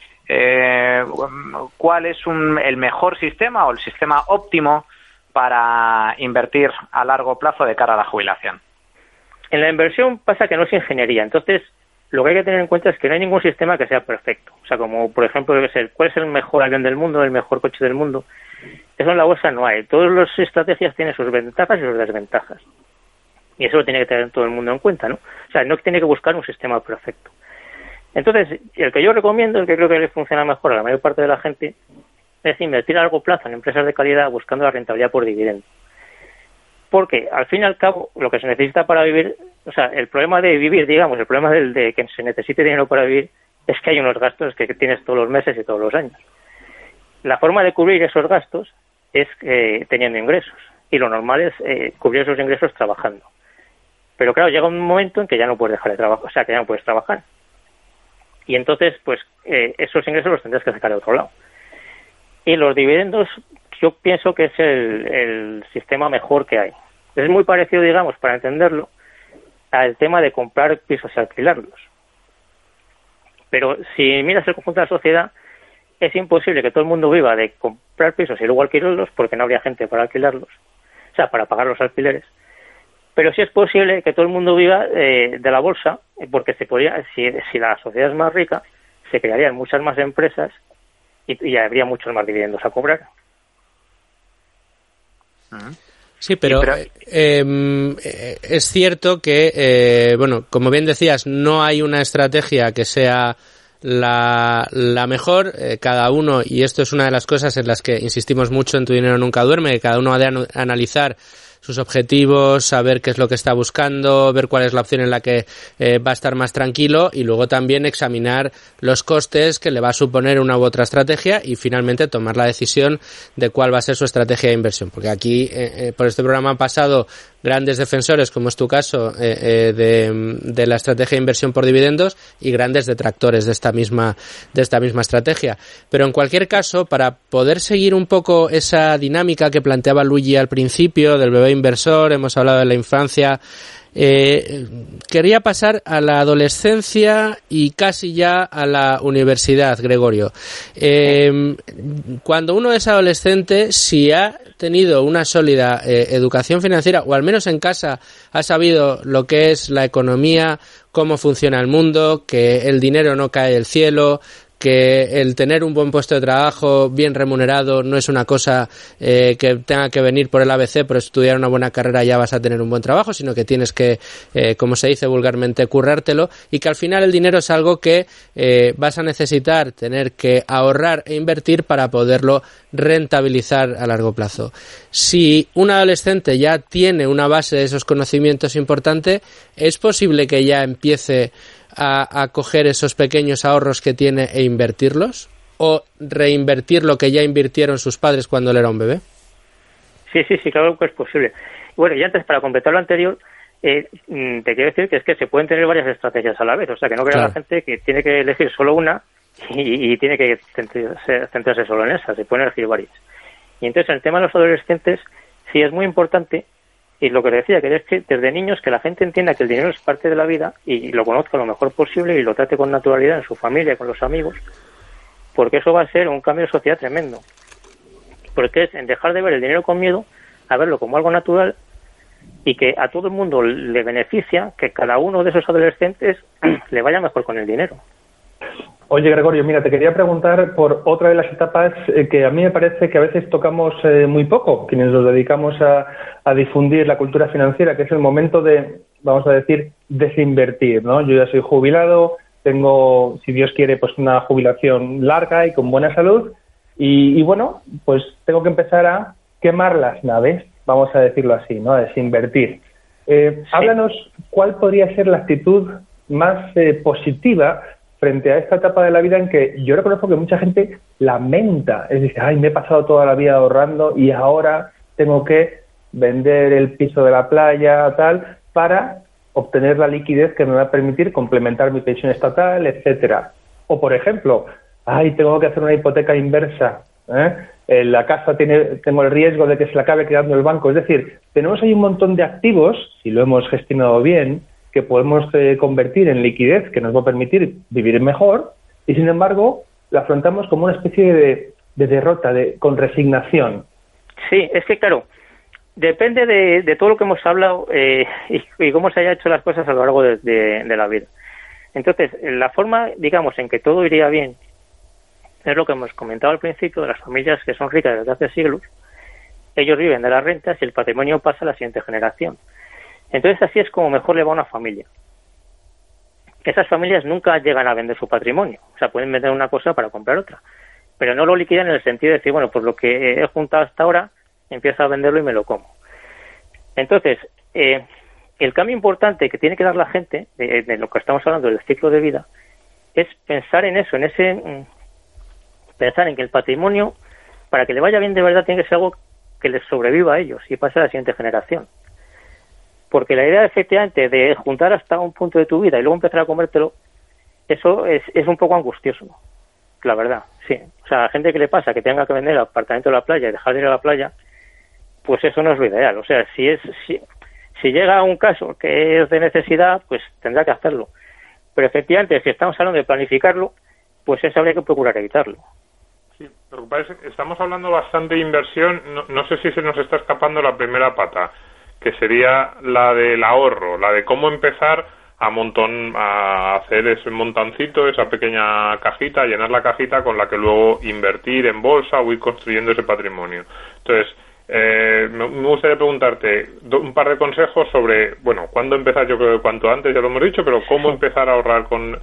eh, ¿cuál es un, el mejor sistema o el sistema óptimo para invertir a largo plazo de cara a la jubilación? En la inversión pasa que no es ingeniería, entonces lo que hay que tener en cuenta es que no hay ningún sistema que sea perfecto. O sea, como por ejemplo, ¿cuál es el mejor avión del mundo, el mejor coche del mundo? Eso en la bolsa no hay. Todas las estrategias tienen sus ventajas y sus desventajas. Y eso lo tiene que tener todo el mundo en cuenta, ¿no? O sea, no tiene que buscar un sistema perfecto. Entonces, el que yo recomiendo, el que creo que le funciona mejor a la mayor parte de la gente, es invertir a largo plazo en empresas de calidad buscando la rentabilidad por dividendo. Porque, al fin y al cabo, lo que se necesita para vivir, o sea, el problema de vivir, digamos, el problema de, de que se necesite dinero para vivir, es que hay unos gastos que tienes todos los meses y todos los años. La forma de cubrir esos gastos es eh, teniendo ingresos. Y lo normal es eh, cubrir esos ingresos trabajando. Pero claro, llega un momento en que ya no puedes dejar de trabajar, o sea, que ya no puedes trabajar. Y entonces, pues, eh, esos ingresos los tendrás que sacar de otro lado. Y los dividendos, yo pienso que es el, el sistema mejor que hay. Es muy parecido, digamos, para entenderlo, al tema de comprar pisos y alquilarlos. Pero si miras el conjunto de la sociedad, es imposible que todo el mundo viva de comprar pisos y luego alquilarlos, porque no habría gente para alquilarlos, o sea, para pagar los alquileres. Pero sí es posible que todo el mundo viva eh, de la bolsa, porque se podría, si, si la sociedad es más rica, se crearían muchas más empresas y, y habría muchos más dividendos a cobrar. Sí, pero, pero... Eh, eh, es cierto que, eh, bueno, como bien decías, no hay una estrategia que sea la, la mejor. Eh, cada uno, y esto es una de las cosas en las que insistimos mucho en Tu Dinero Nunca Duerme, que cada uno ha de an- analizar sus objetivos, saber qué es lo que está buscando, ver cuál es la opción en la que eh, va a estar más tranquilo y luego también examinar los costes que le va a suponer una u otra estrategia y finalmente tomar la decisión de cuál va a ser su estrategia de inversión. Porque aquí, eh, eh, por este programa han pasado grandes defensores, como es tu caso, eh, eh, de, de la estrategia de inversión por dividendos y grandes detractores de esta misma de esta misma estrategia. Pero en cualquier caso, para poder seguir un poco esa dinámica que planteaba Luigi al principio del bebé inversor, hemos hablado de la infancia, eh, quería pasar a la adolescencia y casi ya a la universidad, Gregorio. Eh, cuando uno es adolescente, si ha tenido una sólida eh, educación financiera, o al menos en casa ha sabido lo que es la economía, cómo funciona el mundo, que el dinero no cae del cielo, que el tener un buen puesto de trabajo bien remunerado no es una cosa eh, que tenga que venir por el A B C, por estudiar una buena carrera ya vas a tener un buen trabajo, sino que tienes que, eh, como se dice vulgarmente, currártelo, y que al final el dinero es algo que eh, vas a necesitar tener que ahorrar e invertir para poderlo rentabilizar a largo plazo. Si un adolescente ya tiene una base de esos conocimientos importante, es posible que ya empiece a, a coger esos pequeños ahorros que tiene e invertirlos, o reinvertir lo que ya invirtieron sus padres cuando él era un bebé. Sí, sí, sí, claro que es posible. Bueno, y antes, para completar lo anterior, eh, te quiero decir que es que se pueden tener varias estrategias a la vez, o sea, que no crea claro. la gente que tiene que elegir solo una y, y tiene que centrarse, centrarse solo en esa, se pueden elegir varias. Y entonces, en el tema de los adolescentes, sí es muy importante. Y lo que decía, que es que desde niños que la gente entienda que el dinero es parte de la vida y lo conozca lo mejor posible y lo trate con naturalidad en su familia, con los amigos, porque eso va a ser un cambio de sociedad tremendo. Porque es en dejar de ver el dinero con miedo, a verlo como algo natural y que a todo el mundo le beneficia que cada uno de esos adolescentes le vaya mejor con el dinero. Oye, Gregorio, mira, te quería preguntar por otra de las etapas eh, que a mí me parece que a veces tocamos eh, muy poco, quienes nos dedicamos a, a difundir la cultura financiera, que es el momento de, vamos a decir, desinvertir, ¿no? Yo ya soy jubilado, tengo, si Dios quiere, pues una jubilación larga y con buena salud, y, y bueno, pues tengo que empezar a quemar las naves, vamos a decirlo así, ¿no? A desinvertir. Eh, sí. Háblanos cuál podría ser la actitud más eh, positiva frente a esta etapa de la vida en que yo reconozco que mucha gente lamenta, es decir, ay, me he pasado toda la vida ahorrando y ahora tengo que vender el piso de la playa, tal, para obtener la liquidez que me va a permitir complementar mi pensión estatal, etcétera. O, por ejemplo, ay, tengo que hacer una hipoteca inversa, ¿eh? En la casa tiene, tengo el riesgo de que se la acabe quedando el banco. Es decir, tenemos ahí un montón de activos, si lo hemos gestionado bien, que podemos eh, convertir en liquidez que nos va a permitir vivir mejor, y sin embargo la afrontamos como una especie de, de derrota, de con resignación. Sí, es que claro, depende de, de todo lo que hemos hablado eh, y, y cómo se haya hecho las cosas a lo largo de, de, de la vida. Entonces, la forma, digamos, en que todo iría bien es lo que hemos comentado al principio de las familias que son ricas desde hace siglos. Ellos viven de las rentas y el patrimonio pasa a la siguiente generación. Entonces así es como mejor le va a una familia. Esas familias nunca llegan a vender su patrimonio. O sea, pueden vender una cosa para comprar otra. Pero no lo liquidan en el sentido de decir, bueno, pues lo que he juntado hasta ahora, empiezo a venderlo y me lo como. Entonces, eh, el cambio importante que tiene que dar la gente, de, de lo que estamos hablando del ciclo de vida, es pensar en eso, en ese... Pensar en que el patrimonio, para que le vaya bien de verdad, tiene que ser algo que les sobreviva a ellos y pase a la siguiente generación. Porque la idea, efectivamente, de juntar hasta un punto de tu vida y luego empezar a comértelo, eso es, es un poco angustioso, la verdad, sí. O sea, a la gente que le pasa que tenga que vender el apartamento de la playa y dejar de ir a la playa, pues eso no es lo ideal. O sea, si es si, si llega a un caso que es de necesidad, pues tendrá que hacerlo. Pero efectivamente, si estamos hablando de planificarlo, pues eso habría que procurar evitarlo. Sí, lo que pasa es que estamos hablando bastante de inversión, no, no sé si se nos está escapando la primera pata, que sería la del ahorro, la de cómo empezar a montón a hacer ese montoncito, esa pequeña cajita, llenar la cajita con la que luego invertir en bolsa o ir construyendo ese patrimonio. Entonces, eh, me gustaría preguntarte un par de consejos sobre, bueno, cuándo empezar, yo creo que cuanto antes, ya lo hemos dicho, pero cómo empezar a ahorrar con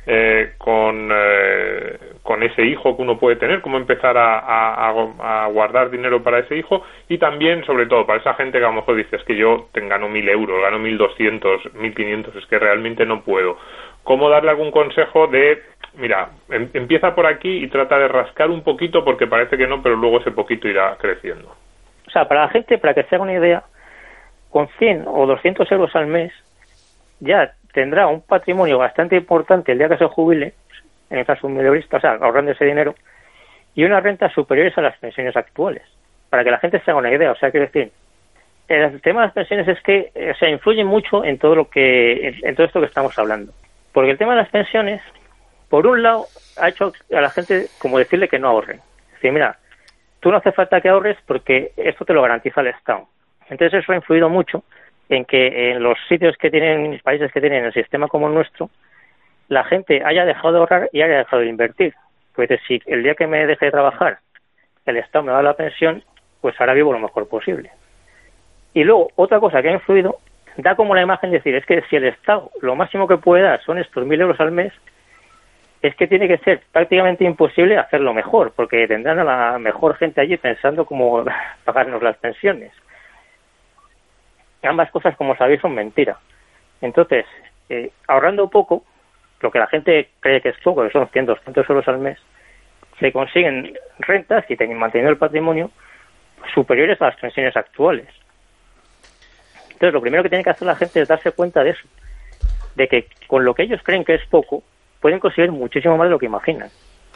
eh, con, eh, con ese hijo que uno puede tener, cómo empezar a, a, a guardar dinero para ese hijo, y también, sobre todo, para esa gente que a lo mejor dice, es que yo te gano mil euros, gano mil doscientos, mil quinientos, es que realmente no puedo. ¿Cómo darle algún consejo de, mira, em, empieza por aquí y trata de rascar un poquito porque parece que no, pero luego ese poquito irá creciendo? O sea, para la gente, para que se haga una idea, con cien o doscientos euros al mes, ya tendrá un patrimonio bastante importante el día que se jubile, en el caso de un mileurista, o sea, ahorrando ese dinero, y unas rentas superiores a las pensiones actuales, para que la gente se haga una idea. O sea, quiero decir, el tema de las pensiones es que, o sea, influye mucho en todo lo que, en, en todo esto que estamos hablando. Porque el tema de las pensiones, por un lado, ha hecho a la gente como decirle que no ahorren. Es decir, mira, tú no hace falta que ahorres porque esto te lo garantiza el Estado. Entonces eso ha influido mucho en que en los sitios que tienen, países que tienen el sistema como el nuestro, la gente haya dejado de ahorrar y haya dejado de invertir. Pues si el día que me deje de trabajar el Estado me da la pensión, pues ahora vivo lo mejor posible. Y luego, otra cosa que ha influido, da como la imagen de decir, es que si el Estado lo máximo que puede dar son estos mil euros al mes, es que tiene que ser prácticamente imposible hacerlo mejor, porque tendrán a la mejor gente allí pensando cómo pagarnos las pensiones. Ambas cosas, como sabéis, son mentira. Entonces, eh, ahorrando poco, lo que la gente cree que es poco, que son cien, doscientos euros al mes, se consiguen rentas y manteniendo el patrimonio superiores a las pensiones actuales. Entonces, lo primero que tiene que hacer la gente es darse cuenta de eso, de que con lo que ellos creen que es poco, pueden conseguir muchísimo más de lo que imaginan.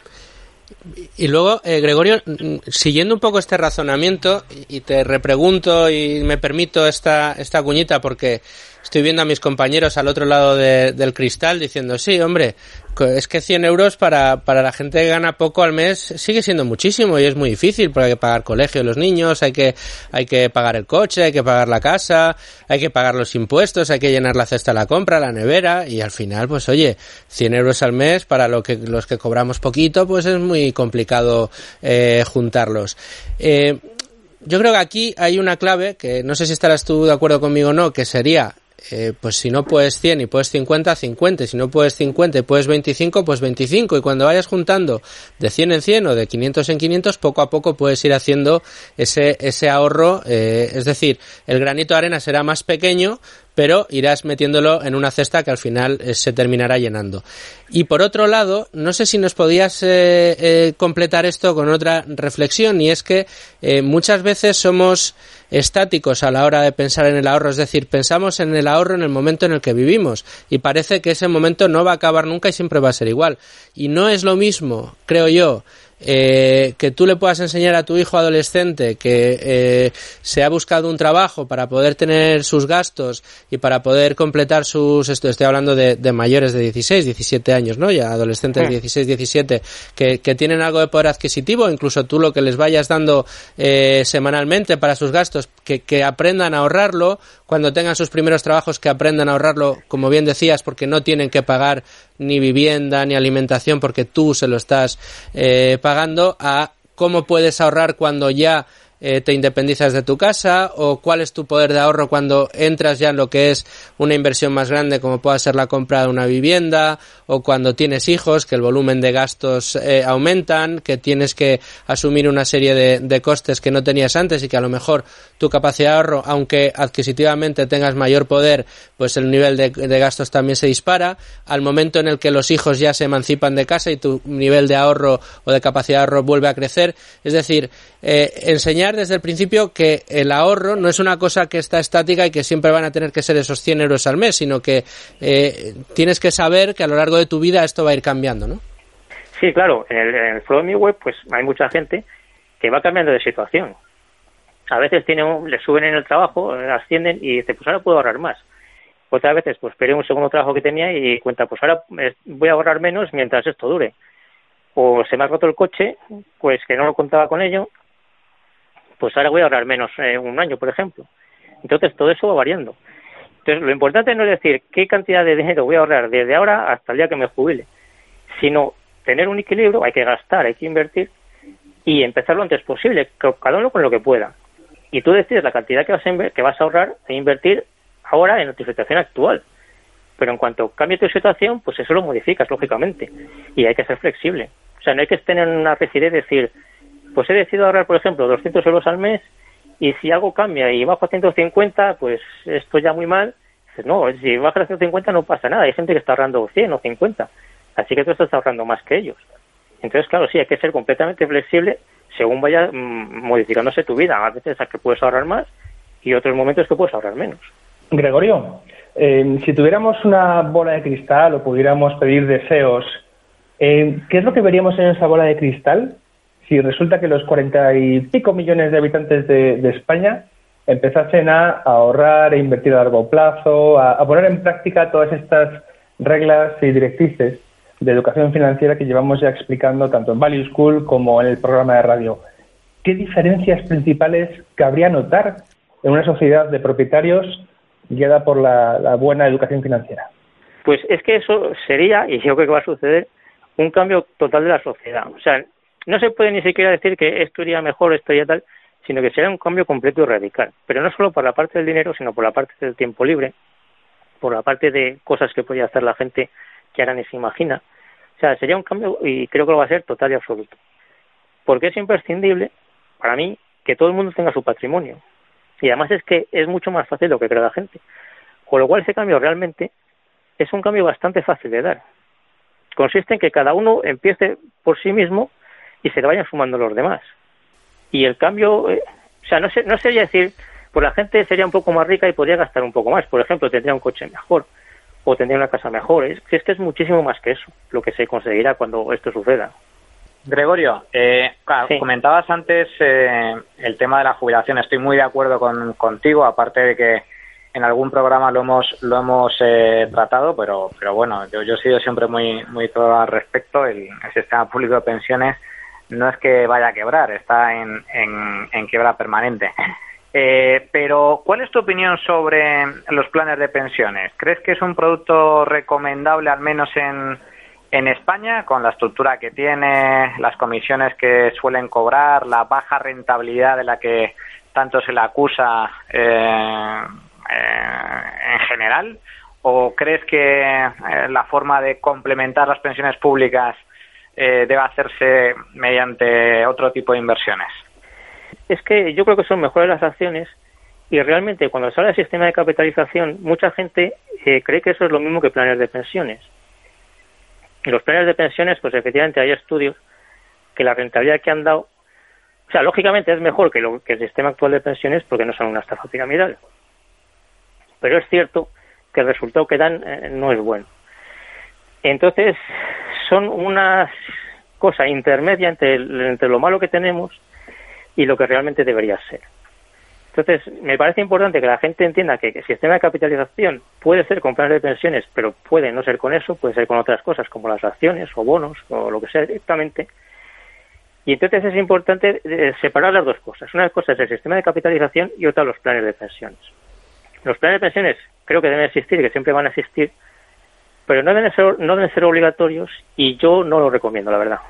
Y luego, eh, Gregorio, siguiendo un poco este razonamiento, y te repregunto y me permito esta, esta cuñita porque estoy viendo a mis compañeros al otro lado de, del cristal diciendo, sí, hombre, es que cien euros para, para la gente que gana poco al mes sigue siendo muchísimo y es muy difícil porque hay que pagar colegio de los niños, hay que, hay que pagar el coche, hay que pagar la casa, hay que pagar los impuestos, hay que llenar la cesta de la compra, la nevera, y al final, pues oye, cien euros al mes para lo que, los que cobramos poquito, pues es muy complicado eh, juntarlos. Eh, yo creo que aquí hay una clave que no sé si estarás tú de acuerdo conmigo o no, que sería Eh, pues si no puedes cien y puedes cincuenta, cincuenta, si no puedes cincuenta y puedes veinticinco, pues veinticinco, y cuando vayas juntando de cien en cien o de quinientos en quinientos, poco a poco puedes ir haciendo ese, ese ahorro, eh, es decir, el granito de arena será más pequeño, pero irás metiéndolo en una cesta que al final eh, se terminará llenando. Y por otro lado, no sé si nos podías eh, eh, completar esto con otra reflexión, y es que eh, muchas veces somos estáticos a la hora de pensar en el ahorro, es decir, pensamos en el ahorro en el momento en el que vivimos y parece que ese momento no va a acabar nunca y siempre va a ser igual. Y no es lo mismo, creo yo, Eh, que tú le puedas enseñar a tu hijo adolescente que eh, se ha buscado un trabajo para poder tener sus gastos y para poder completar sus esto, estoy hablando de, de mayores de dieciséis, diecisiete años, ¿no? Ya adolescentes de dieciséis, diecisiete que, que tienen algo de poder adquisitivo, incluso tú lo que les vayas dando eh, semanalmente para sus gastos, que, que aprendan a ahorrarlo, cuando tengan sus primeros trabajos que aprendan a ahorrarlo, como bien decías, porque no tienen que pagar ni vivienda ni alimentación porque tú se lo estás eh, pagando, a cómo puedes ahorrar cuando ya eh, te independizas de tu casa, o cuál es tu poder de ahorro cuando entras ya en lo que es una inversión más grande como pueda ser la compra de una vivienda, o cuando tienes hijos que el volumen de gastos eh, aumentan, que tienes que asumir una serie de, de costes que no tenías antes y que a lo mejor tu capacidad de ahorro, aunque adquisitivamente tengas mayor poder, pues el nivel de, de gastos también se dispara. Al momento en el que los hijos ya se emancipan de casa y tu nivel de ahorro o de capacidad de ahorro vuelve a crecer, es decir, eh, enseñar desde el principio que el ahorro no es una cosa que está estática y que siempre van a tener que ser esos cien euros al mes, sino que eh, tienes que saber que a lo largo de tu vida esto va a ir cambiando, ¿no? Sí, claro, en el, en el flow de mi web pues hay mucha gente que va cambiando de situación. A veces tiene un, le suben en el trabajo, ascienden y dice, pues ahora puedo ahorrar más. Otras veces pues perdí un segundo trabajo que tenía y cuenta, pues ahora voy a ahorrar menos mientras esto dure. O se me ha roto el coche, pues que no lo contaba con ello, pues ahora voy a ahorrar menos eh, un año, por ejemplo. Entonces todo eso va variando. Entonces lo importante no es decir qué cantidad de dinero voy a ahorrar desde ahora hasta el día que me jubile, sino tener un equilibrio, hay que gastar, hay que invertir y empezar lo antes posible, cada uno con lo que pueda. Y tú decides la cantidad que vas a, inver- que vas a ahorrar e invertir ahora en la situación actual. Pero en cuanto cambie tu situación, pues eso lo modificas, lógicamente. Y hay que ser flexible. O sea, no hay que tener una rigidez de decir, pues he decidido ahorrar, por ejemplo, doscientos euros al mes, y si algo cambia y bajo a ciento cincuenta, pues esto ya muy mal. Dices, no, si baja a ciento cincuenta no pasa nada. Hay gente que está ahorrando cien o cincuenta. Así que tú estás ahorrando más que ellos. Entonces, claro, sí, hay que ser completamente flexible según vaya mmm, modificándose tu vida. A veces a que puedes ahorrar más y otros momentos que puedes ahorrar menos. Gregorio, eh, si tuviéramos una bola de cristal o pudiéramos pedir deseos, eh, ¿qué es lo que veríamos en esa bola de cristal si resulta que los cuarenta y pico millones de habitantes de, de España empezasen a ahorrar e invertir a largo plazo, a, a poner en práctica todas estas reglas y directrices de educación financiera que llevamos ya explicando tanto en Value School como en el programa de radio? ¿Qué diferencias principales cabría notar en una sociedad de propietarios guiada por la, la buena educación financiera? Pues es que eso sería, y yo creo que va a suceder, un cambio total de la sociedad. O sea, no se puede ni siquiera decir que esto iría mejor, esto iría tal, sino que sería un cambio completo y radical. Pero no solo por la parte del dinero, sino por la parte del tiempo libre, por la parte de cosas que podría hacer la gente que ahora ni se imagina. O sea, sería un cambio, y creo que lo va a ser total y absoluto. Porque es imprescindible, para mí, que todo el mundo tenga su patrimonio. Y además es que es mucho más fácil de lo que cree la gente. Con lo cual ese cambio realmente es un cambio bastante fácil de dar. Consiste en que cada uno empiece por sí mismo y se le vayan sumando los demás. Y el cambio, eh, o sea, no, se, no sería decir, pues la gente sería un poco más rica y podría gastar un poco más. Por ejemplo, tendría un coche mejor o tendría una casa mejor. Es que es, que es muchísimo más que eso lo que se conseguirá cuando esto suceda. Gregorio, eh, claro, sí. Comentabas antes eh, el tema de la jubilación. Estoy muy de acuerdo con, contigo, aparte de que en algún programa lo hemos lo hemos eh, tratado, pero pero bueno, yo, yo he sido siempre muy muy todo al respecto. El, el sistema público de pensiones no es que vaya a quebrar, está en, en, en quiebra permanente. Eh, pero, ¿cuál es tu opinión sobre los planes de pensiones? ¿Crees que es un producto recomendable, al menos en En España, con la estructura que tiene, las comisiones que suelen cobrar, la baja rentabilidad de la que tanto se le acusa eh, eh, en general? ¿O crees que eh, la forma de complementar las pensiones públicas eh, debe hacerse mediante otro tipo de inversiones? Es que yo creo que son mejores las acciones y realmente cuando se habla del sistema de capitalización, mucha gente eh, cree que eso es lo mismo que planes de pensiones. En los planes de pensiones, pues efectivamente hay estudios que la rentabilidad que han dado, o sea, lógicamente es mejor que, lo, que el sistema actual de pensiones porque no son una estafa piramidal. Pero es cierto que el resultado que dan eh, no es bueno. Entonces, son una cosa intermedia entre, entre lo malo que tenemos y lo que realmente debería ser. Entonces, me parece importante que la gente entienda que el sistema de capitalización puede ser con planes de pensiones, pero puede no ser con eso, puede ser con otras cosas como las acciones o bonos o lo que sea directamente. Y entonces es importante separar las dos cosas. Una cosa es el sistema de capitalización y otra los planes de pensiones. Los planes de pensiones creo que deben existir y que siempre van a existir, pero no deben ser, no deben ser obligatorios y yo no lo recomiendo, la verdad.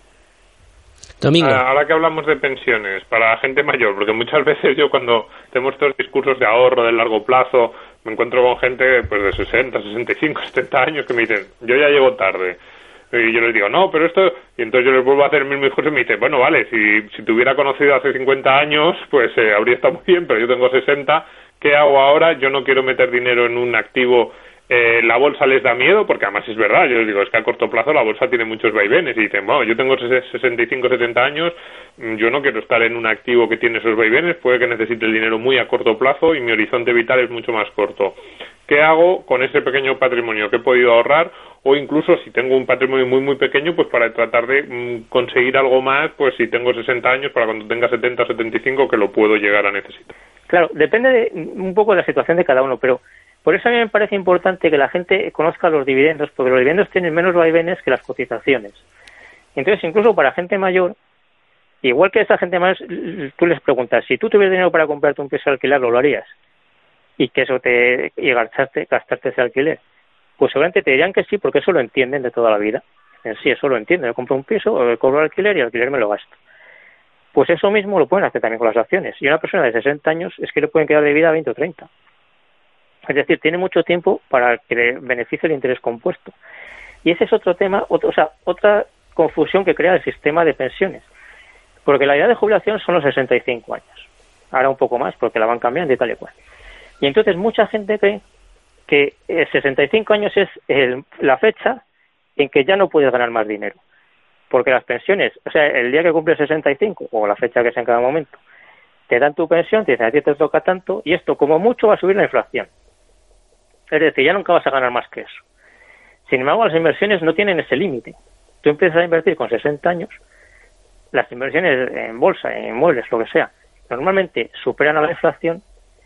Domingo. Ahora que hablamos de pensiones, para la gente mayor, porque muchas veces yo cuando tenemos estos discursos de ahorro de largo plazo, me encuentro con gente pues de sesenta, sesenta y cinco, setenta años que me dicen, yo ya llego tarde. Y yo les digo, no, pero esto... Y entonces yo les vuelvo a hacer el mismo discurso y me dicen, bueno, vale, si, si te hubiera conocido hace cincuenta años, pues eh, habría estado muy bien, pero yo tengo sesenta, ¿qué hago ahora? Yo no quiero meter dinero en un activo... Eh, la bolsa les da miedo, porque además es verdad, yo les digo, es que a corto plazo la bolsa tiene muchos vaivenes y dicen, bueno, yo tengo sesenta y cinco, setenta años, yo no quiero estar en un activo que tiene esos vaivenes, puede que necesite el dinero muy a corto plazo y mi horizonte vital es mucho más corto. ¿Qué hago con ese pequeño patrimonio que he podido ahorrar? O incluso si tengo un patrimonio muy muy pequeño, pues para tratar de mmm, conseguir algo más, pues si tengo sesenta años, para cuando tenga setenta o setenta y cinco, que lo puedo llegar a necesitar. Claro, depende de, un poco de la situación de cada uno, pero por eso a mí me parece importante que la gente conozca los dividendos, porque los dividendos tienen menos vaivenes que las cotizaciones. Entonces, incluso para gente mayor, igual que esa gente mayor, tú les preguntas, si tú tuvieras dinero para comprarte un piso de alquiler, ¿lo harías? Y que eso te... y gastarte, gastarte ese alquiler. Pues seguramente te dirían que sí, porque eso lo entienden de toda la vida. En sí, eso lo entienden. Yo compro un piso, cobro alquiler y el alquiler me lo gasto. Pues eso mismo lo pueden hacer también con las acciones. Y una persona de sesenta años es que le pueden quedar de vida veinte o treinta. Es decir, tiene mucho tiempo para que le beneficie el interés compuesto. Y ese es otro tema, otro, o sea, otra confusión que crea el sistema de pensiones. Porque la edad de jubilación son los sesenta y cinco años. Ahora un poco más, porque la van cambiando y tal y cual. Y entonces mucha gente cree que sesenta y cinco años es el, la fecha en que ya no puedes ganar más dinero. Porque las pensiones, o sea, el día que cumples sesenta y cinco, o la fecha que sea en cada momento, te dan tu pensión, te dicen a ti te toca tanto, y esto como mucho va a subir la inflación. Es decir, ya nunca vas a ganar más que eso. Sin embargo, las inversiones no tienen ese límite. Tú empiezas a invertir con sesenta años, las inversiones en bolsa, en inmuebles, lo que sea, normalmente superan a la inflación,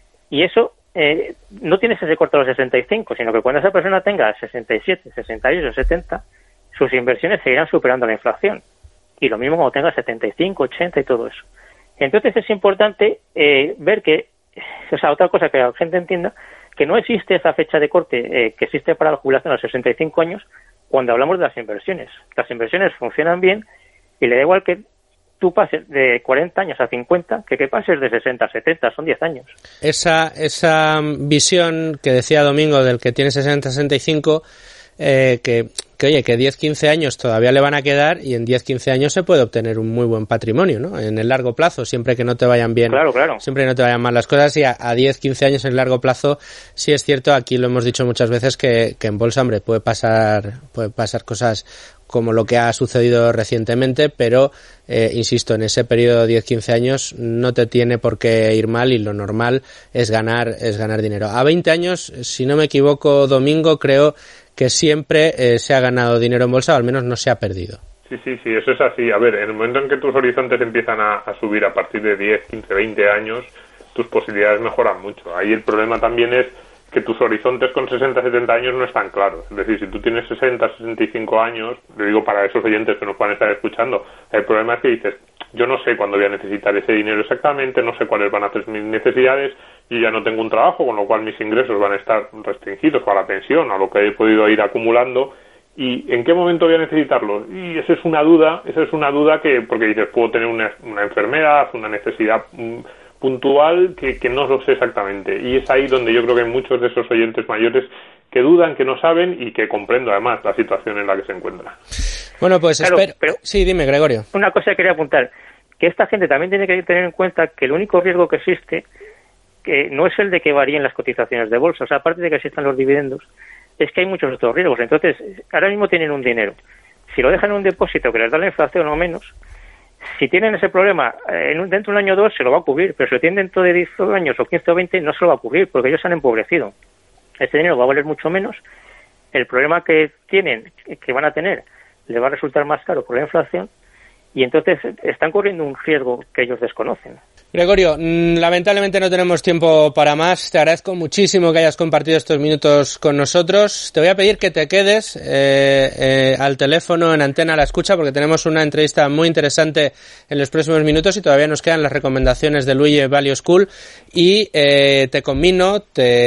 y eso eh, no tienes ese corte a los sesenta y cinco, sino que cuando esa persona tenga sesenta y siete, sesenta y ocho, setenta, sus inversiones seguirán superando la inflación. Y lo mismo cuando tenga setenta y cinco, ochenta y todo eso. Entonces es importante eh, ver que, o sea, otra cosa que la gente entienda, que no existe esa fecha de corte eh, que existe para la jubilación a los sesenta y cinco años cuando hablamos de las inversiones. Las inversiones funcionan bien y le da igual que tú pases de cuarenta años a cincuenta que que pases de sesenta a setenta, son diez años. Esa, esa visión que decía Domingo del que tiene sesenta a sesenta y cinco, eh, que, que oye, que diez, quince años todavía le van a quedar y en diez, quince años se puede obtener un muy buen patrimonio, ¿no? En el largo plazo, siempre que no te vayan bien. Claro, claro. Siempre que no te vayan mal las cosas y a, a diez, quince años en el largo plazo, sí es cierto, aquí lo hemos dicho muchas veces que, que en bolsa, hombre, puede pasar, puede pasar cosas como lo que ha sucedido recientemente, pero, eh, insisto, en ese periodo de diez, quince años no te tiene por qué ir mal y lo normal es ganar, es ganar dinero. A veinte años, si no me equivoco, Domingo, creo que siempre eh, se ha ganado dinero en bolsa, o al menos no se ha perdido. Sí, sí, sí, eso es así. A ver, en el momento en que tus horizontes empiezan a, a subir a partir de diez, quince, veinte años, tus posibilidades mejoran mucho. Ahí el problema también es que tus horizontes con sesenta, setenta años no están claros. Es decir, si tú tienes sesenta, sesenta y cinco años, lo digo para esos oyentes que nos puedan estar escuchando, el problema es que dices, yo no sé cuándo voy a necesitar ese dinero exactamente, no sé cuáles van a ser mis necesidades, yo ya no tengo un trabajo, con lo cual mis ingresos van a estar restringidos a la pensión, a lo que he podido ir acumulando, y ¿en qué momento voy a necesitarlo? Y esa es una duda, esa es una duda que, porque dices, puedo tener una, una enfermedad, una necesidad mmm, puntual que, que no lo sé exactamente, y es ahí donde yo creo que hay muchos de esos oyentes mayores que dudan, que no saben y que comprendo además la situación en la que se encuentran. Bueno, pues claro, espero... pero sí, dime, Gregorio. Una cosa que quería apuntar, que esta gente también tiene que tener en cuenta que el único riesgo que existe que no es el de que varíen las cotizaciones de bolsa, o sea, aparte de que existan los dividendos, es que hay muchos otros riesgos. Entonces, ahora mismo tienen un dinero. Si lo dejan en un depósito que les da la inflación o menos, si tienen ese problema en un, dentro de un año o dos se lo va a cubrir, pero si lo tienen dentro de diez años o quince o veinte no se lo va a cubrir porque ellos se han empobrecido. Ese dinero va a valer mucho menos. El problema que tienen, que van a tener, les va a resultar más caro por la inflación y entonces están corriendo un riesgo que ellos desconocen. Gregorio, lamentablemente no tenemos tiempo para más. Te agradezco muchísimo que hayas compartido estos minutos con nosotros. Te voy a pedir que te quedes eh, eh, al teléfono en antena a la escucha porque tenemos una entrevista muy interesante en los próximos minutos y todavía nos quedan las recomendaciones de Luye Value School y eh, te conmino,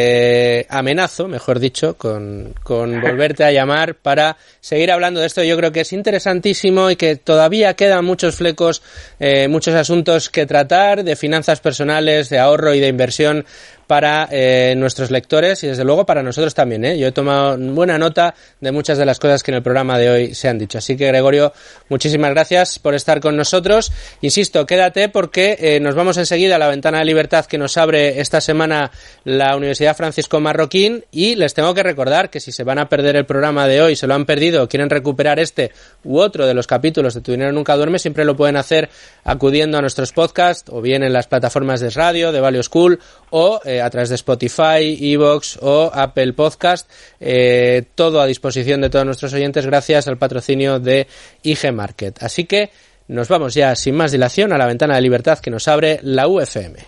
te amenazo, mejor dicho, con, con volverte a llamar para seguir hablando de esto. Yo creo que es interesantísimo y que todavía quedan muchos flecos, eh, muchos asuntos que tratar de finanzas personales, de ahorro y de inversión para eh, nuestros lectores y desde luego para nosotros también, ¿eh? Yo he tomado buena nota de muchas de las cosas que en el programa de hoy se han dicho. Así que, Gregorio, muchísimas gracias por estar con nosotros. Insisto, quédate porque eh, nos vamos enseguida a la ventana de libertad que nos abre esta semana la Universidad Francisco Marroquín y les tengo que recordar que si se van a perder el programa de hoy, se lo han perdido, quieren recuperar este u otro de los capítulos de Tu Dinero Nunca Duerme, siempre lo pueden hacer acudiendo a nuestros podcasts o bien en las plataformas de radio, de Value School o eh, a través de Spotify, iVoox o Apple Podcast, eh, todo a disposición de todos nuestros oyentes gracias al patrocinio de I G Market. Así que nos vamos ya sin más dilación a la ventana de libertad que nos abre la U F M.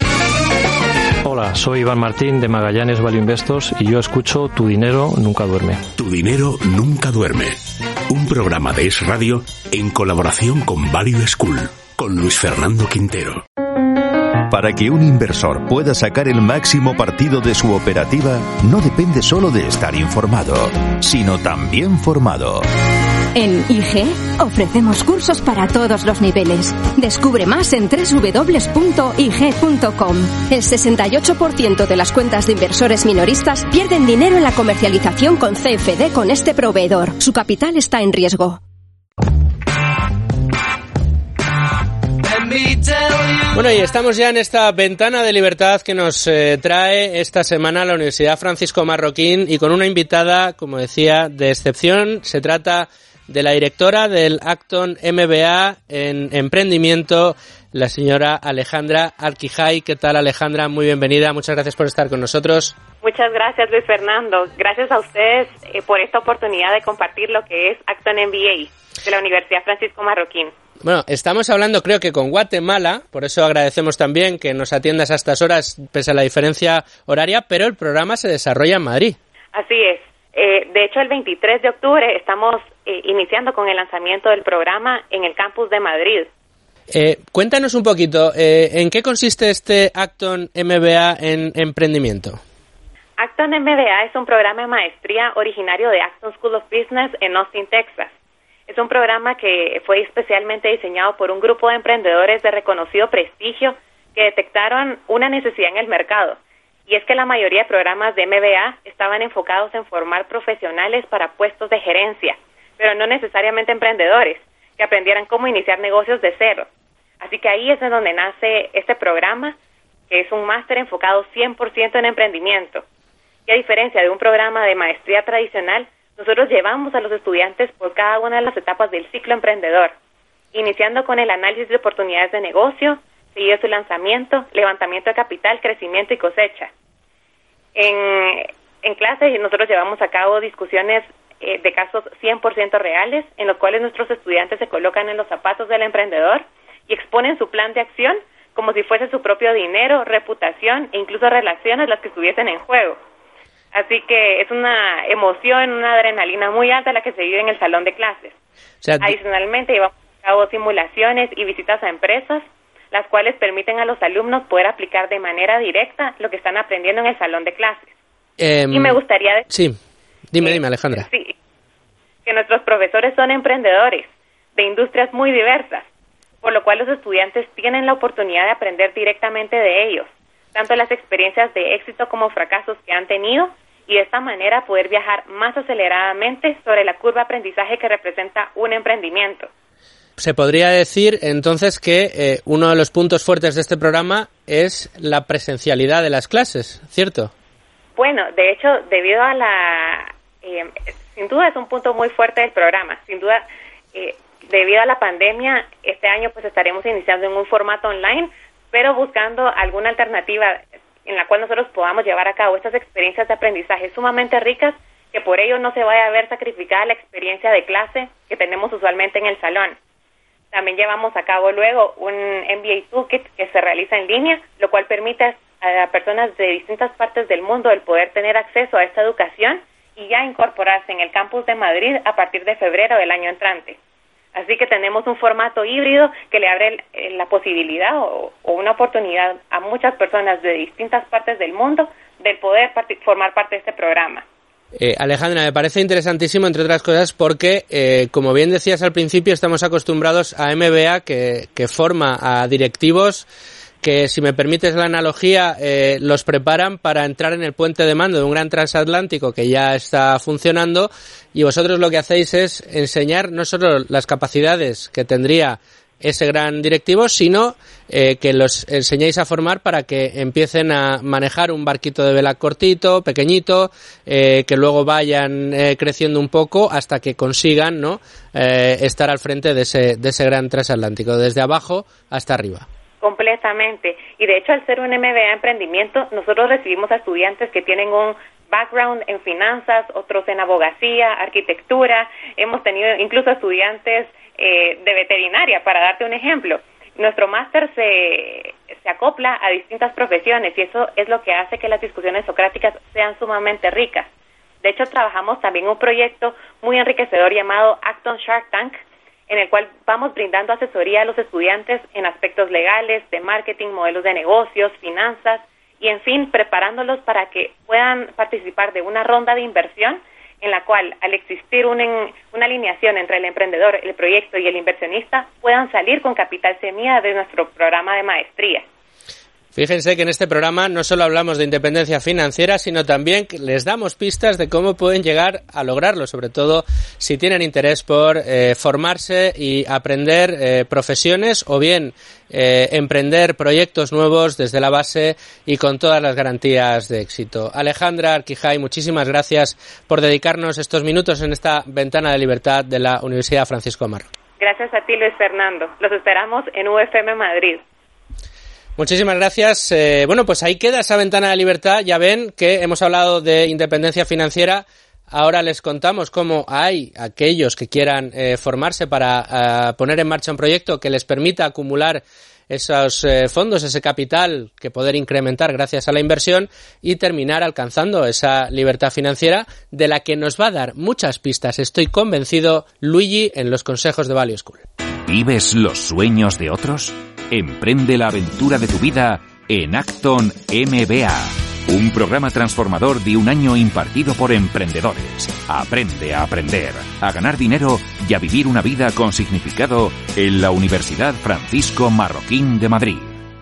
Hola, soy Iván Martín de Magallanes Value Investors y yo escucho Tu Dinero Nunca Duerme. Tu Dinero Nunca Duerme, un programa de Es Radio en colaboración con Value School, con Luis Fernando Quintero. Para que un inversor pueda sacar el máximo partido de su operativa, no depende solo de estar informado, sino también formado. En I G ofrecemos cursos para todos los niveles. Descubre más en doble u doble u doble u punto i g punto com. El sesenta y ocho por ciento de las cuentas de inversores minoristas pierden dinero en la comercialización con C F D con este proveedor. Su capital está en riesgo. Bueno, y estamos ya en esta ventana de libertad que nos eh, trae esta semana la Universidad Francisco Marroquín, y con una invitada, como decía, de excepción. Se trata de la directora del Acton M B A en emprendimiento, la señora Alejandra Alquijay. ¿Qué tal, Alejandra? Muy bienvenida. Muchas gracias por estar con nosotros. Muchas gracias, Luis Fernando. Gracias a ustedes eh, por esta oportunidad de compartir lo que es Acton M B A de la Universidad Francisco Marroquín. Bueno, estamos hablando creo que con Guatemala, por eso agradecemos también que nos atiendas a estas horas pese a la diferencia horaria, pero el programa se desarrolla en Madrid. Así es. Eh, de hecho, el veintitrés de octubre estamos eh, iniciando con el lanzamiento del programa en el campus de Madrid. Eh, cuéntanos un poquito, eh, ¿en qué consiste este Acton M B A en emprendimiento? Acton M B A es un programa de maestría originario de Acton School of Business en Austin, Texas. Es un programa que fue especialmente diseñado por un grupo de emprendedores de reconocido prestigio que detectaron una necesidad en el mercado. Y es que la mayoría de programas de M B A estaban enfocados en formar profesionales para puestos de gerencia, pero no necesariamente emprendedores, que aprendieran cómo iniciar negocios de cero. Así que ahí es de donde nace este programa, que es un máster enfocado cien por ciento en emprendimiento. Y a diferencia de un programa de maestría tradicional, nosotros llevamos a los estudiantes por cada una de las etapas del ciclo emprendedor, iniciando con el análisis de oportunidades de negocio, seguido su lanzamiento, levantamiento de capital, crecimiento y cosecha. En, en clase nosotros llevamos a cabo discusiones eh, de casos cien por ciento reales, en los cuales nuestros estudiantes se colocan en los zapatos del emprendedor y exponen su plan de acción como si fuese su propio dinero, reputación e incluso relaciones las que estuviesen en juego. Así que es una emoción, una adrenalina muy alta la que se vive en el salón de clases. O sea, adicionalmente, llevamos a cabo simulaciones y visitas a empresas, las cuales permiten a los alumnos poder aplicar de manera directa lo que están aprendiendo en el salón de clases. Eh, y me gustaría decir... Sí, dime, dime, Alejandra. Sí, que nuestros profesores son emprendedores de industrias muy diversas, por lo cual los estudiantes tienen la oportunidad de aprender directamente de ellos, tanto las experiencias de éxito como fracasos que han tenido, y de esta manera poder viajar más aceleradamente sobre la curva de aprendizaje que representa un emprendimiento. Se podría decir entonces que eh, uno de los puntos fuertes de este programa es la presencialidad de las clases, ¿cierto? Bueno, de hecho, debido a la... Eh, sin duda es un punto muy fuerte del programa. Sin duda, eh, debido a la pandemia, este año pues estaremos iniciando en un formato online, pero buscando alguna alternativa en la cual nosotros podamos llevar a cabo estas experiencias de aprendizaje sumamente ricas, que por ello no se vaya a ver sacrificada la experiencia de clase que tenemos usualmente en el salón. También llevamos a cabo luego un M B A Toolkit que se realiza en línea, lo cual permite a personas de distintas partes del mundo el poder tener acceso a esta educación y ya incorporarse en el campus de Madrid a partir de febrero del año entrante. Así que tenemos un formato híbrido que le abre la posibilidad o, o una oportunidad a muchas personas de distintas partes del mundo de poder part- formar parte de este programa. Eh, Alejandra, me parece interesantísimo, entre otras cosas, porque, eh, como bien decías al principio, estamos acostumbrados a M B A que, que forma a directivos que, si me permites la analogía, eh, los preparan para entrar en el puente de mando de un gran transatlántico que ya está funcionando, y vosotros lo que hacéis es enseñar no solo las capacidades que tendría ese gran directivo, sino eh, que los enseñéis a formar para que empiecen a manejar un barquito de vela cortito, pequeñito, eh, que luego vayan eh, creciendo un poco hasta que consigan, ¿no?, eh, estar al frente de ese, de ese gran transatlántico, desde abajo hasta arriba. Completamente. Y de hecho, al ser un M B A emprendimiento, nosotros recibimos a estudiantes que tienen un background en finanzas, otros en abogacía, arquitectura. Hemos tenido incluso estudiantes eh, de veterinaria, para darte un ejemplo. Nuestro máster se, se acopla a distintas profesiones y eso es lo que hace que las discusiones socráticas sean sumamente ricas. De hecho, trabajamos también un proyecto muy enriquecedor llamado Acton Shark Tank, en el cual vamos brindando asesoría a los estudiantes en aspectos legales, de marketing, modelos de negocios, finanzas y, en fin, preparándolos para que puedan participar de una ronda de inversión en la cual, al existir un en, una alineación entre el emprendedor, el proyecto y el inversionista, puedan salir con capital semilla de nuestro programa de maestría. Fíjense que en este programa no solo hablamos de independencia financiera, sino también que les damos pistas de cómo pueden llegar a lograrlo, sobre todo si tienen interés por eh, formarse y aprender eh, profesiones o bien eh, emprender proyectos nuevos desde la base y con todas las garantías de éxito. Alejandra Arquijay, muchísimas gracias por dedicarnos estos minutos en esta ventana de libertad de la Universidad Francisco Marroquín. Gracias a ti, Luis Fernando. Los esperamos en U F M Madrid. Muchísimas gracias. Eh, bueno, pues ahí queda esa ventana de libertad. Ya ven que hemos hablado de independencia financiera. Ahora les contamos cómo hay aquellos que quieran eh, formarse para eh, poner en marcha un proyecto que les permita acumular esos eh, fondos, ese capital que poder incrementar gracias a la inversión y terminar alcanzando esa libertad financiera de la que nos va a dar muchas pistas, estoy convencido, Luigi, en los consejos de Value School. ¿Vives los sueños de otros? Emprende la aventura de tu vida en Acton M B A, un programa transformador de un año impartido por emprendedores. Aprende a aprender, a ganar dinero y a vivir una vida con significado en la Universidad Francisco Marroquín de Madrid.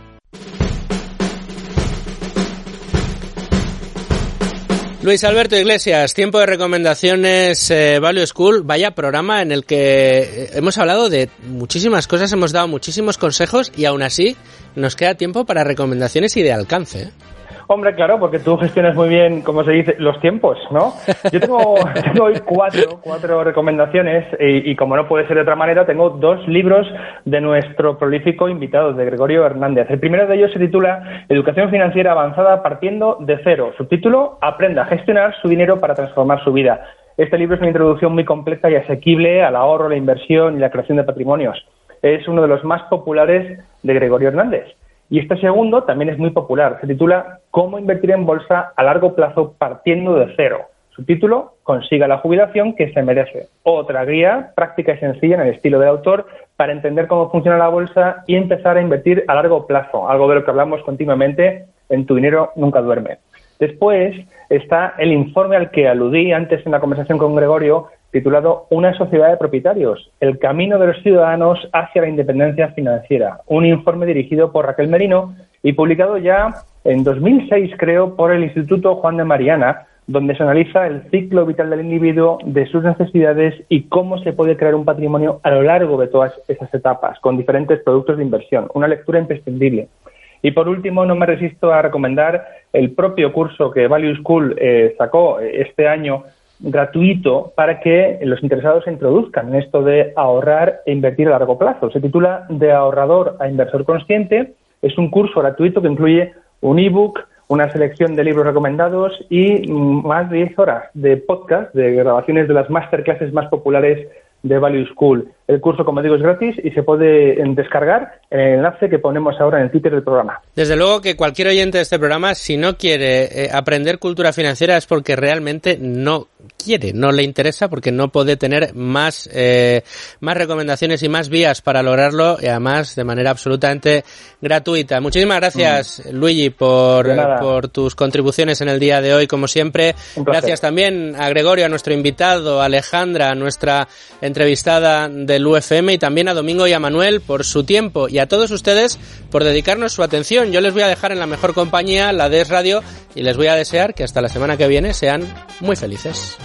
Luis Alberto Iglesias, tiempo de recomendaciones eh, Value School, vaya programa en el que hemos hablado de muchísimas cosas, hemos dado muchísimos consejos y aún así nos queda tiempo para recomendaciones y de alcance, ¿eh? Hombre, claro, porque tú gestionas muy bien, como se dice, los tiempos, ¿no? Yo tengo, tengo hoy cuatro, cuatro recomendaciones y, y como no puede ser de otra manera, tengo dos libros de nuestro prolífico invitado, de Gregorio Hernández. El primero de ellos se titula Educación Financiera Avanzada partiendo de cero. Subtítulo, Aprenda a gestionar su dinero para transformar su vida. Este libro es una introducción muy completa y asequible al ahorro, la inversión y la creación de patrimonios. Es uno de los más populares de Gregorio Hernández. Y este segundo también es muy popular. Se titula Cómo invertir en bolsa a largo plazo partiendo de cero. Subtítulo, Consiga la jubilación que se merece. Otra guía práctica y sencilla en el estilo del autor para entender cómo funciona la bolsa y empezar a invertir a largo plazo, algo de lo que hablamos continuamente en Tu Dinero Nunca Duerme. Después está el informe al que aludí antes en la conversación con Gregorio, titulado Una sociedad de propietarios, el camino de los ciudadanos hacia la independencia financiera. Un informe dirigido por Raquel Merino y publicado ya en dos mil seis, creo, por el Instituto Juan de Mariana, donde se analiza el ciclo vital del individuo, de sus necesidades y cómo se puede crear un patrimonio a lo largo de todas esas etapas, con diferentes productos de inversión. Una lectura imprescindible. Y por último, no me resisto a recomendar el propio curso que Value School eh, sacó este año, gratuito, para que los interesados se introduzcan en esto de ahorrar e invertir a largo plazo. Se titula De ahorrador a inversor consciente. Es un curso gratuito que incluye un ebook, una selección de libros recomendados y más de diez horas de podcast, de grabaciones de las masterclasses más populares de Value School. El curso, como digo, es gratis y se puede descargar en el enlace que ponemos ahora en el Twitter del programa. Desde luego que cualquier oyente de este programa, si no quiere eh, aprender cultura financiera es porque realmente no quiere, no le interesa, porque no puede tener más eh, más recomendaciones y más vías para lograrlo, y además de manera absolutamente gratuita. Muchísimas gracias, mm. Luigi, por, por tus contribuciones en el día de hoy, como siempre. Gracias también a Gregorio, a nuestro invitado, a Alejandra, a nuestra entrevistada del U F M, y también a Domingo y a Manuel por su tiempo, y a todos ustedes por dedicarnos su atención. Yo les voy a dejar en la mejor compañía, la de Es Radio, y les voy a desear que hasta la semana que viene sean muy felices.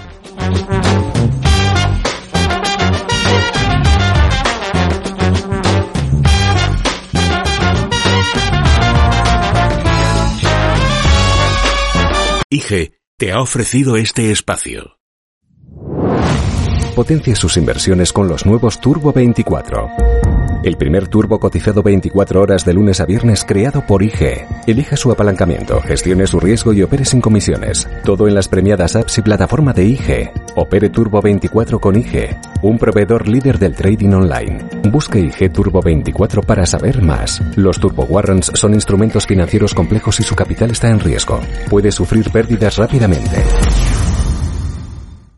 I G E te ha ofrecido este espacio. Potencia sus inversiones con los nuevos Turbo veinticuatro. El primer turbo cotizado veinticuatro horas de lunes a viernes creado por I G E. Elija su apalancamiento, gestione su riesgo y opere sin comisiones. Todo en las premiadas apps y plataforma de I G E. Opere Turbo veinticuatro con I G E, un proveedor líder del trading online. Busque I G E Turbo veinticuatro para saber más. Los Turbo Warrants son instrumentos financieros complejos y su capital está en riesgo. Puede sufrir pérdidas rápidamente.